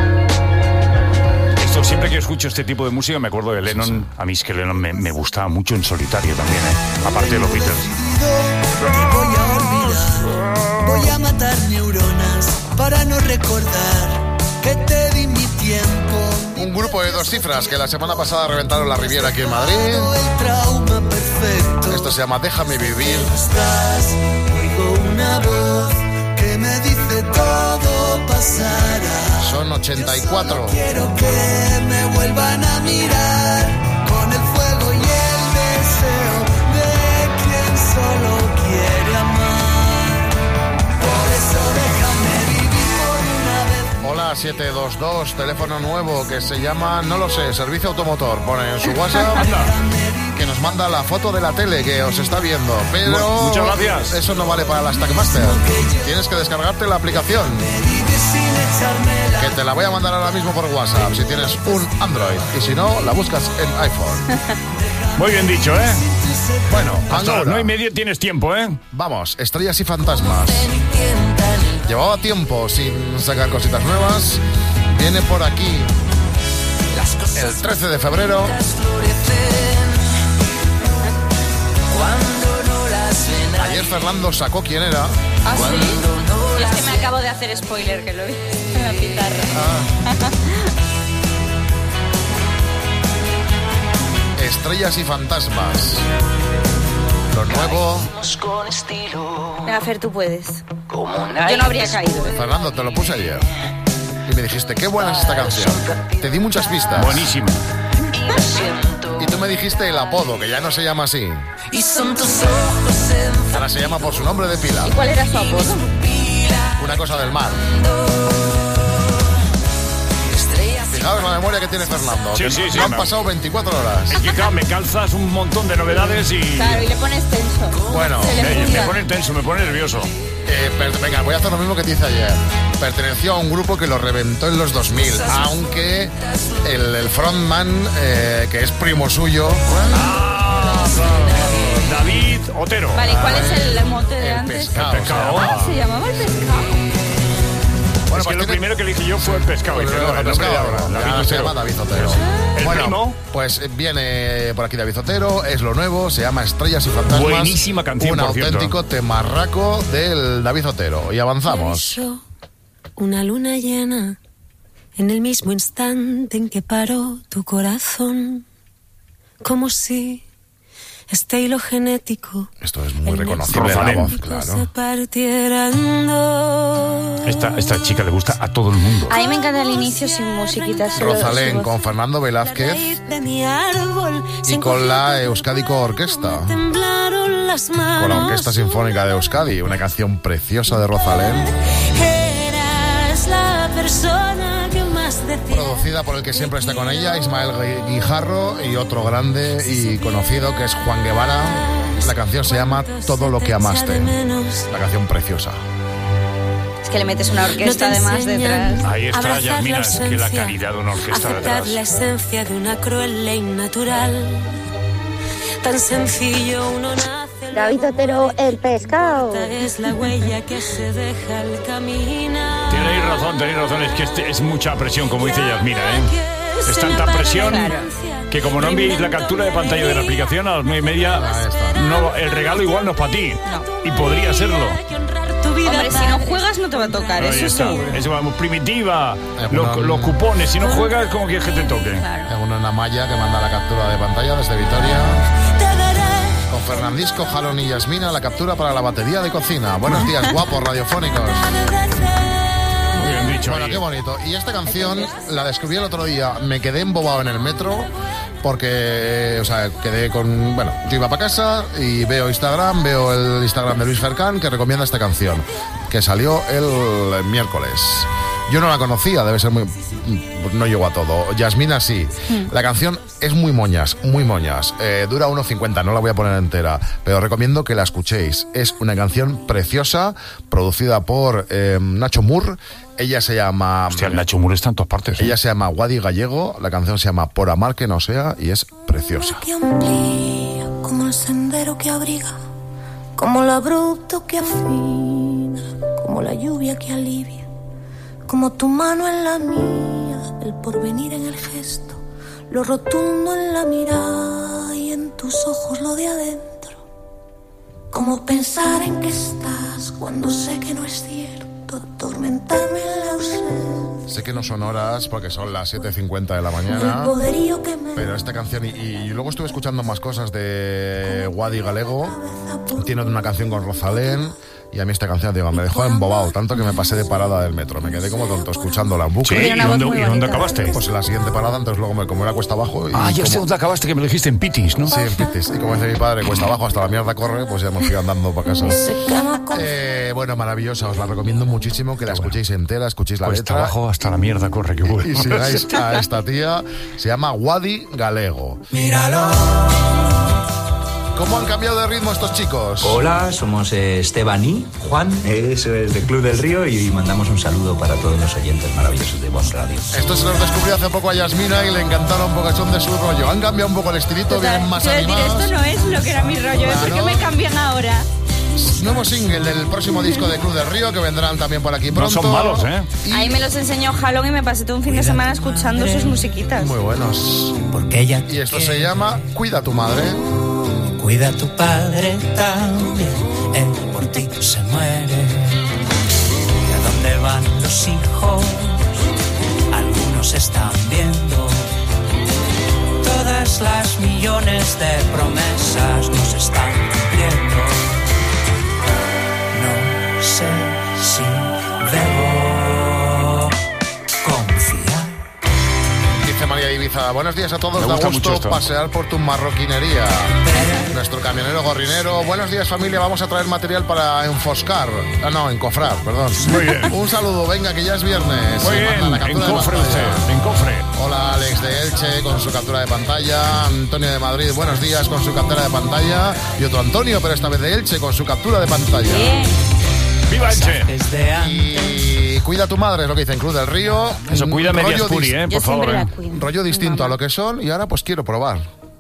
Esto, siempre que escucho este tipo de música me acuerdo de Lennon. Sí, sí. A mí es que Lennon me, me gustaba mucho en solitario también, ¿eh? Aparte de los Beatles. Voy a olvidar, voy a matar neuronas para no recordar que te di mi tiempo. Un grupo de dos cifras que la semana pasada reventaron la Riviera aquí en Madrid. El trauma perfecto. Esto se llama Déjame Vivir. Estás, oigo una voz que me dice todo pasará. Son ochenta y cuatro. Quiero que me vuelvan a mirar con el fuego y el deseo de quien solo quiere amar. Por eso déjame vivir por una vez. Hola, siete dos dos, teléfono nuevo que se llama, no lo sé, Servicio Automotor. Pone en su WhatsApp que nos manda la foto de la tele que os está viendo. Pero Bueno, muchas gracias. Eso no vale para la Stackmaster. Tienes que descargarte la aplicación, que te la voy a mandar ahora mismo por WhatsApp si tienes un Android. Y si no, la buscas en iPhone. Muy bien dicho, ¿eh? Bueno, hasta las ahora nueve y media tienes tiempo, ¿eh? Vamos, Estrellas y Fantasmas. Llevaba tiempo sin sacar cositas nuevas. Viene por aquí el trece de febrero. Ayer Fernando sacó quién era. ¿Ah, sí? Yo es que me acabo de hacer spoiler, que lo vi en la pizarra. Estrellas y Fantasmas. Lo nuevo. Venga, Fer, tú puedes. Yo no habría caído, ¿eh? Fernando, te lo puse ayer. Y me dijiste, qué buena es esta canción. Te di muchas pistas. Buenísima. Y tú me dijiste el apodo, que ya no se llama así. Y son tus ojos en... Ahora se llama por su nombre de pila. ¿Y cuál era su apodo? Una cosa del mar. Fijaos la memoria que tiene Fernando. Sí, que sí, sí, no han no. pasado veinticuatro horas. Es que, claro, me calzas un montón de novedades y... Claro, y le pones tenso. Bueno, Se le me, me juzga. pone tenso, me pone nervioso. Eh, per- venga, voy a hacer lo mismo que te hice ayer. Perteneció a un grupo que lo reventó en los dos mil, aunque el, el frontman, eh, que es primo suyo... Ah, David Otero. Vale, ¿y cuál es el mote de El antes? pescado. El pescado. Ah, se llamaba el pescado. Bueno, Es que pues lo tiene- primero que le dije yo fue el pescado. Pues Y dice, el no, el nombre de pescado, ahora, ya David se Otero. llama David Otero. El Bueno, primo. pues viene por aquí David Otero, es lo nuevo, se llama Estrellas y Fantasmas. Buenísima canción, Un por cierto. auténtico temarraco del David Otero. Y avanzamos. Una luna llena en el mismo instante en que paró tu corazón, como si este hilo genético Esto es muy reconocible la voz, se claro. partiera en dos. Esta, esta chica le gusta a todo el mundo. A mí me encanta el inicio sin musiquita. solo Rosalén su voz. con Fernando Velázquez De mi árbol se y con la Euskadico Orquesta. temblaron las manos. Con la Orquesta Sinfónica de Euskadi, una canción preciosa de Rosalén, Eras la persona que más decía. producida por el que siempre está con ella, Ismael Gui- Guijarro, y otro grande y conocido que es Juan Guevara. La canción se llama Todo lo que amaste. La canción preciosa. Es que le metes una orquesta además detrás. Ahí está, Abrazar Yasmina, la es que la ausencia, calidad de una orquesta aceptar detrás. la esencia de una cruel ley natural. Tan sencillo uno nace. David Otero, el pescado. Es la huella que se deja al caminar. Tenéis razón, tenéis razón, es que este- es mucha presión, como dice Yasmina, ¿eh? Es tanta presión que como no enviéis la captura de pantalla de la aplicación a las nueve y media, no, el regalo igual no es para ti. Y podría serlo. Hombre, si no juegas no te va a tocar, Ahí eso está. seguro. Es vamos, primitiva. bueno, Los, los cupones, si no juegas, como quieres que te toque. Tengo una malla que manda la captura de pantalla desde Vitoria. Con Fernandisco, Jalón y Yasmina, la captura para la batería de cocina. Buenos días, guapos radiofónicos. Muy bien dicho. Bueno, ahí. qué bonito. Y esta canción la descubrí el otro día. Me quedé embobado en el metro porque, o sea, quedé con... Bueno, yo iba para casa y veo Instagram, veo el Instagram de Luis Fercán que recomienda esta canción, que salió el miércoles. Yo no la conocía, debe ser muy... No llego a todo. Yasmina sí. Mm. La canción es muy moñas, muy moñas. Eh, dura uno cincuenta, no la voy a poner entera, pero recomiendo que la escuchéis. Es una canción preciosa, producida por eh, Nacho Moore. Ella se llama... Hostia, el Nacho Moore está en todas partes. ¿eh? Ella se llama Wadi Gallego, la canción se llama Por amar que no sea y es preciosa. Que amplía, como el sendero que abriga, como lo abrupto que afina, como la lluvia que alivia. Como tu mano en la mía, el porvenir en el gesto, lo rotundo en la mirada y en tus ojos lo de adentro. Como pensar en que estás cuando sé que no es cierto, atormentarme en la ausencia. Sé que no son horas porque son las siete cincuenta de la mañana, pero esta canción, y, y luego estuve escuchando más cosas de Wadi Gallego, tiene una canción con Rosalén. Y a mí esta canción, digo, me dejó embobado, tanto que me pasé de parada del metro. Me quedé como tonto escuchándola en bucle. Sí, ¿y dónde, ¿y dónde acabaste? Pues en la siguiente parada, entonces luego me como era cuesta abajo. Y ah, ya como... sé dónde acabaste, que me lo dijiste en Pitis, ¿no? Sí, en Pitis. Y como dice mi padre, cuesta abajo hasta la mierda corre, pues ya me fui andando para casa. Eh, bueno, maravillosa, os la recomiendo muchísimo, que la escuchéis entera, escuchéis la cuesta letra. abajo hasta la mierda corre, qué bueno. Y, y sigáis a esta tía, se llama Wadi Gallego. Míralo. ¿Cómo han cambiado de ritmo estos chicos? Hola, somos eh, Esteban y Juan, eso es del Club del Río, y mandamos un saludo para todos los oyentes maravillosos de Bon Radio. Esto se los descubrió hace poco a Yasmina y le encantaron porque son de su rollo. Han cambiado un poco el estilito, vienen más animados. Esto no es lo que era mi rollo, ¿eh? ¿Por qué me cambian ahora? Nuevo single del próximo disco de Club del Río, que vendrán también por aquí pronto. No son malos, ¿eh? Y... Ahí me los enseñó Jalón y me pasé todo un fin de semana escuchando sus musiquitas. Muy buenos. Porque ella y esto se llama Cuida a tu madre. Cuida a tu padre también, él por ti se muere. ¿Y a dónde van los hijos? Algunos están viendo. Todas las millones de promesas nos están cumpliendo. No sé si debo confiar. Dice María Ibiza, buenos días a todos, da gusto pasear por tu marroquinería. Nuestro camionero gorrinero, buenos días familia, vamos a traer material para enfoscar, ah no, encofrar, perdón. Muy bien. Un saludo, venga que ya es viernes. Muy bien, encofre usted, encofre. Hola Alex de Elche con su captura de pantalla, Antonio de Madrid, buenos días con su captura de pantalla, y otro Antonio, pero esta vez de Elche con su captura de pantalla. Bien. ¡Viva Elche! Y cuida a tu madre, es lo que dice en Cruz del Río. Eso, cuida Medias Puri, eh, por Yo favor. siempre Eh. la cuido. Rollo distinto a lo que son y ahora pues quiero probar.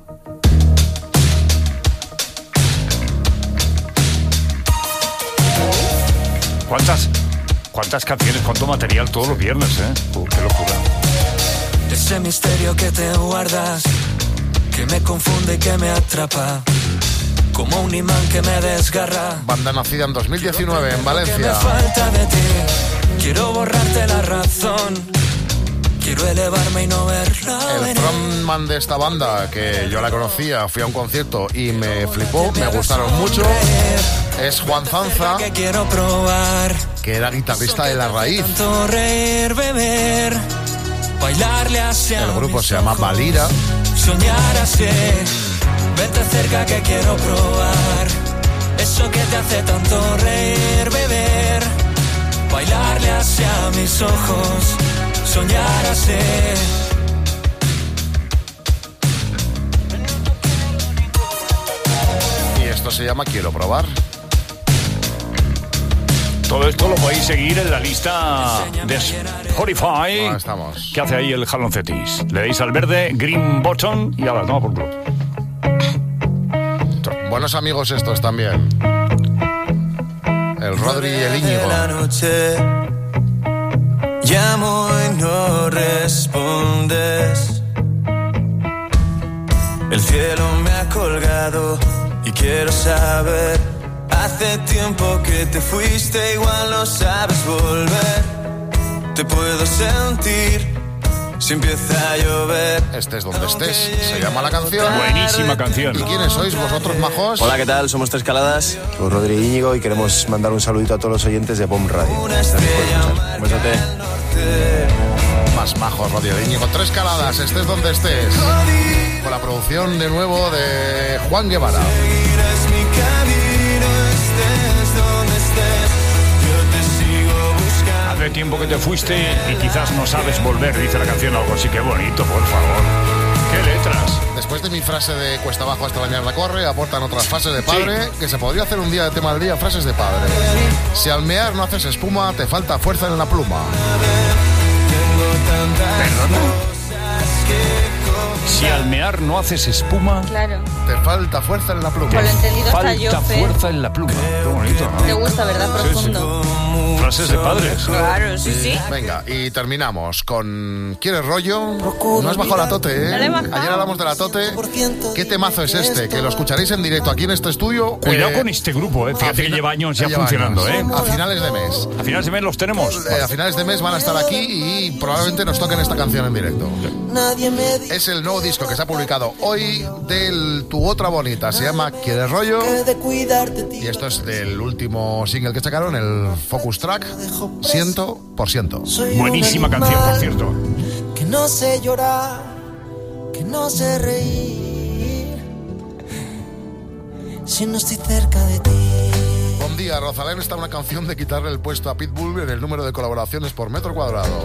¿Cuántas, cuántas canciones, cuánto material todos los viernes, eh? Uh, qué locura. Ese misterio que te guardas, que me confunde y que me atrapa, como un imán que me desgarra. Banda nacida en dos mil diecinueve en Valencia. Que me falta de ti, quiero borrarte la razón. Quiero elevarme y no verla. El frontman de esta banda, que yo la conocía, fui a un concierto y me flipó, me gustaron mucho, es Juan Zanza, que quiero probar, que era guitarrista de La Raíz. tanto reír, beber, bailarle hacia el grupo se llama Valira. Soñar así, vete cerca que quiero probar, eso que te hace tanto reír, beber, bailarle hacia mis ojos. Soñar así. Y esto se llama Quiero probar. Todo esto lo podéis seguir en la lista de Spotify. Bueno, estamos. ¿Qué hace ahí el jaloncetis? Le deis al verde, green button y ahora toma por culo. Buenos amigos estos también. El Rodri y el Íñigo. Llamo y no respondes. El cielo me ha colgado y quiero saber. Hace tiempo que te fuiste, igual no sabes volver. Te puedo sentir si empieza a llover. Estés donde estés, se llama la canción. Buenísima canción. ¿Y quiénes sois vosotros, majos? Hola, ¿qué tal? Somos Tres Caladas, soy Rodri Íñigo y queremos mandar un saludito a todos los oyentes de Bon Radio. Gracias por escuchar. Un besote. más majos, Radio de Íñigo. Tres caladas, estés donde estés. Con la producción de nuevo de Juan Guevara. Seguirás mi camino, estés donde estés, yo te sigo buscando. Hace tiempo que te fuiste y quizás no sabes volver, dice la canción, algo así que bonito, por favor. ¡Qué letras! Después de mi frase de cuesta abajo hasta la mierda corre, aportan otras frases de padre, sí, que se podría hacer un día de tema del día, frases de padre. Si al mear no haces espuma, te falta fuerza en la pluma. ¿Perdona? Si al mear no haces espuma, claro, te falta fuerza en la pluma. Por lo entendido hasta falta yo, Fer. fuerza en la pluma. Qué bonito, ¿no? Te gusta, ¿verdad? Profundo. Sí, sí. Frases de padres. Claro, sí, sí. Venga, y terminamos con ¿quieres rollo? No has bajado la tote, ¿eh? No le he bajado. Ayer hablamos de la tote. ¿Qué temazo es este? Que lo escucharéis en directo aquí en este estudio. Cuidado eh, con este grupo, ¿eh? Fíjate que lleva años ya lleva funcionando, años. ¿eh? A finales de mes. A finales de mes los tenemos. Eh, a finales de mes van a estar aquí y probablemente nos toquen esta canción en directo. Es el nuevo disco que se ha publicado hoy del Tu Otra Bonita. Se llama ¿Quieres rollo? Y esto es del último single que sacaron, el Focus Track, ciento por ciento. Buenísima canción, por cierto. Que no sé llorar, que no sé reír, si no estoy cerca de ti. Buen día, Rosalén está una canción de quitarle el puesto a Pitbull en el número de colaboraciones por metro cuadrado.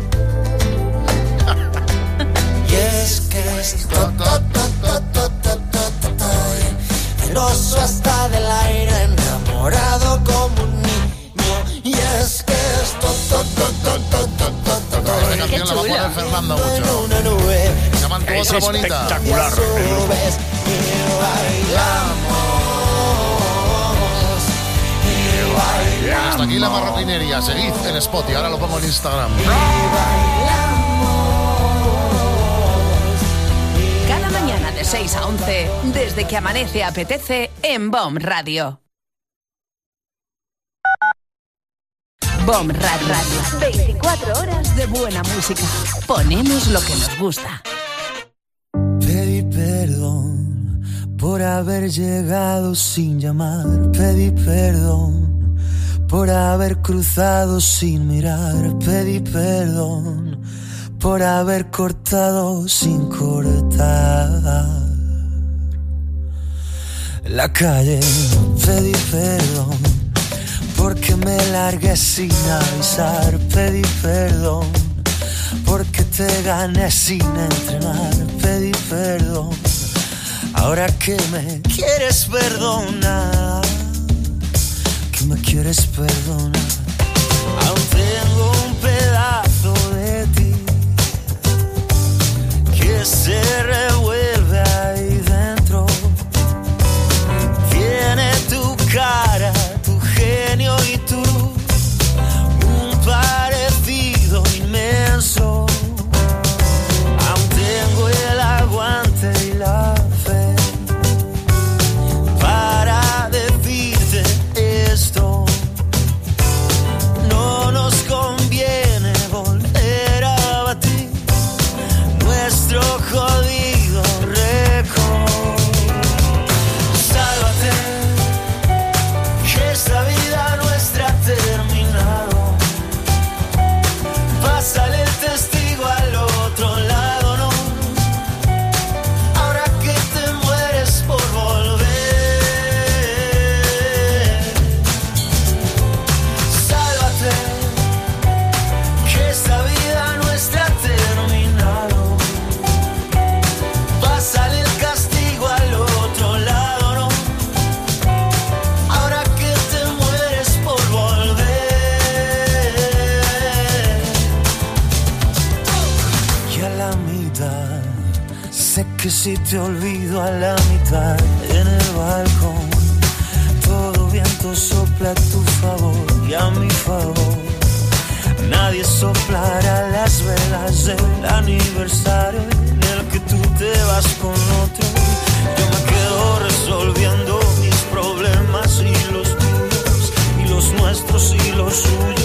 Y es que estoy celoso hasta del aire, enamorado como un niño. Y es que estoy Esta canción la va a poner Fernando mucho. Se llaman Tu Otra Bonita. Espectacular. Hasta aquí la marroquinería. Seguid en Spotify. Ahora lo pongo en Instagram. Cada mañana de seis a once, desde que amanece apetece en BOM Radio. BOM Radio. veinticuatro horas de buena música. Ponemos lo que nos gusta. Pedí perdón por haber llegado sin llamar. Pedí perdón por haber cruzado sin mirar. Pedí perdón por haber cortado sin cortar la calle. Pedí perdón porque me largué sin avisar. Pedí perdón porque te gané sin entrenar. Pedí perdón ahora que me quieres perdonar, que me quieres perdonar. Aún tengo un pedazo de ti que se revuelve ahí dentro. Tiene tu cara, tu genio y tú, un parecido inmenso. Aún tengo el aguante y la fe para decirte esto. No nos conviene volver a batir nuestro jodido récord. Sálvate, que esta vida nuestra ha terminado. Pásale el testigo al otro lado, ¿no? Ahora que te mueres por volver. Sálvate, que esta vida nuestra ha terminado. Pásale el castigo al otro lado, ¿no? Ahora que te mueres por volver. Y a la mitad, sé que si te olvido a la mitad, en el balcón, todo viento sopla a tu favor y a mi favor. Nadie soplará las velas del aniversario en el que tú te vas con otro. Yo me quedo resolviendo mis problemas y los tuyos, y los nuestros y los suyos.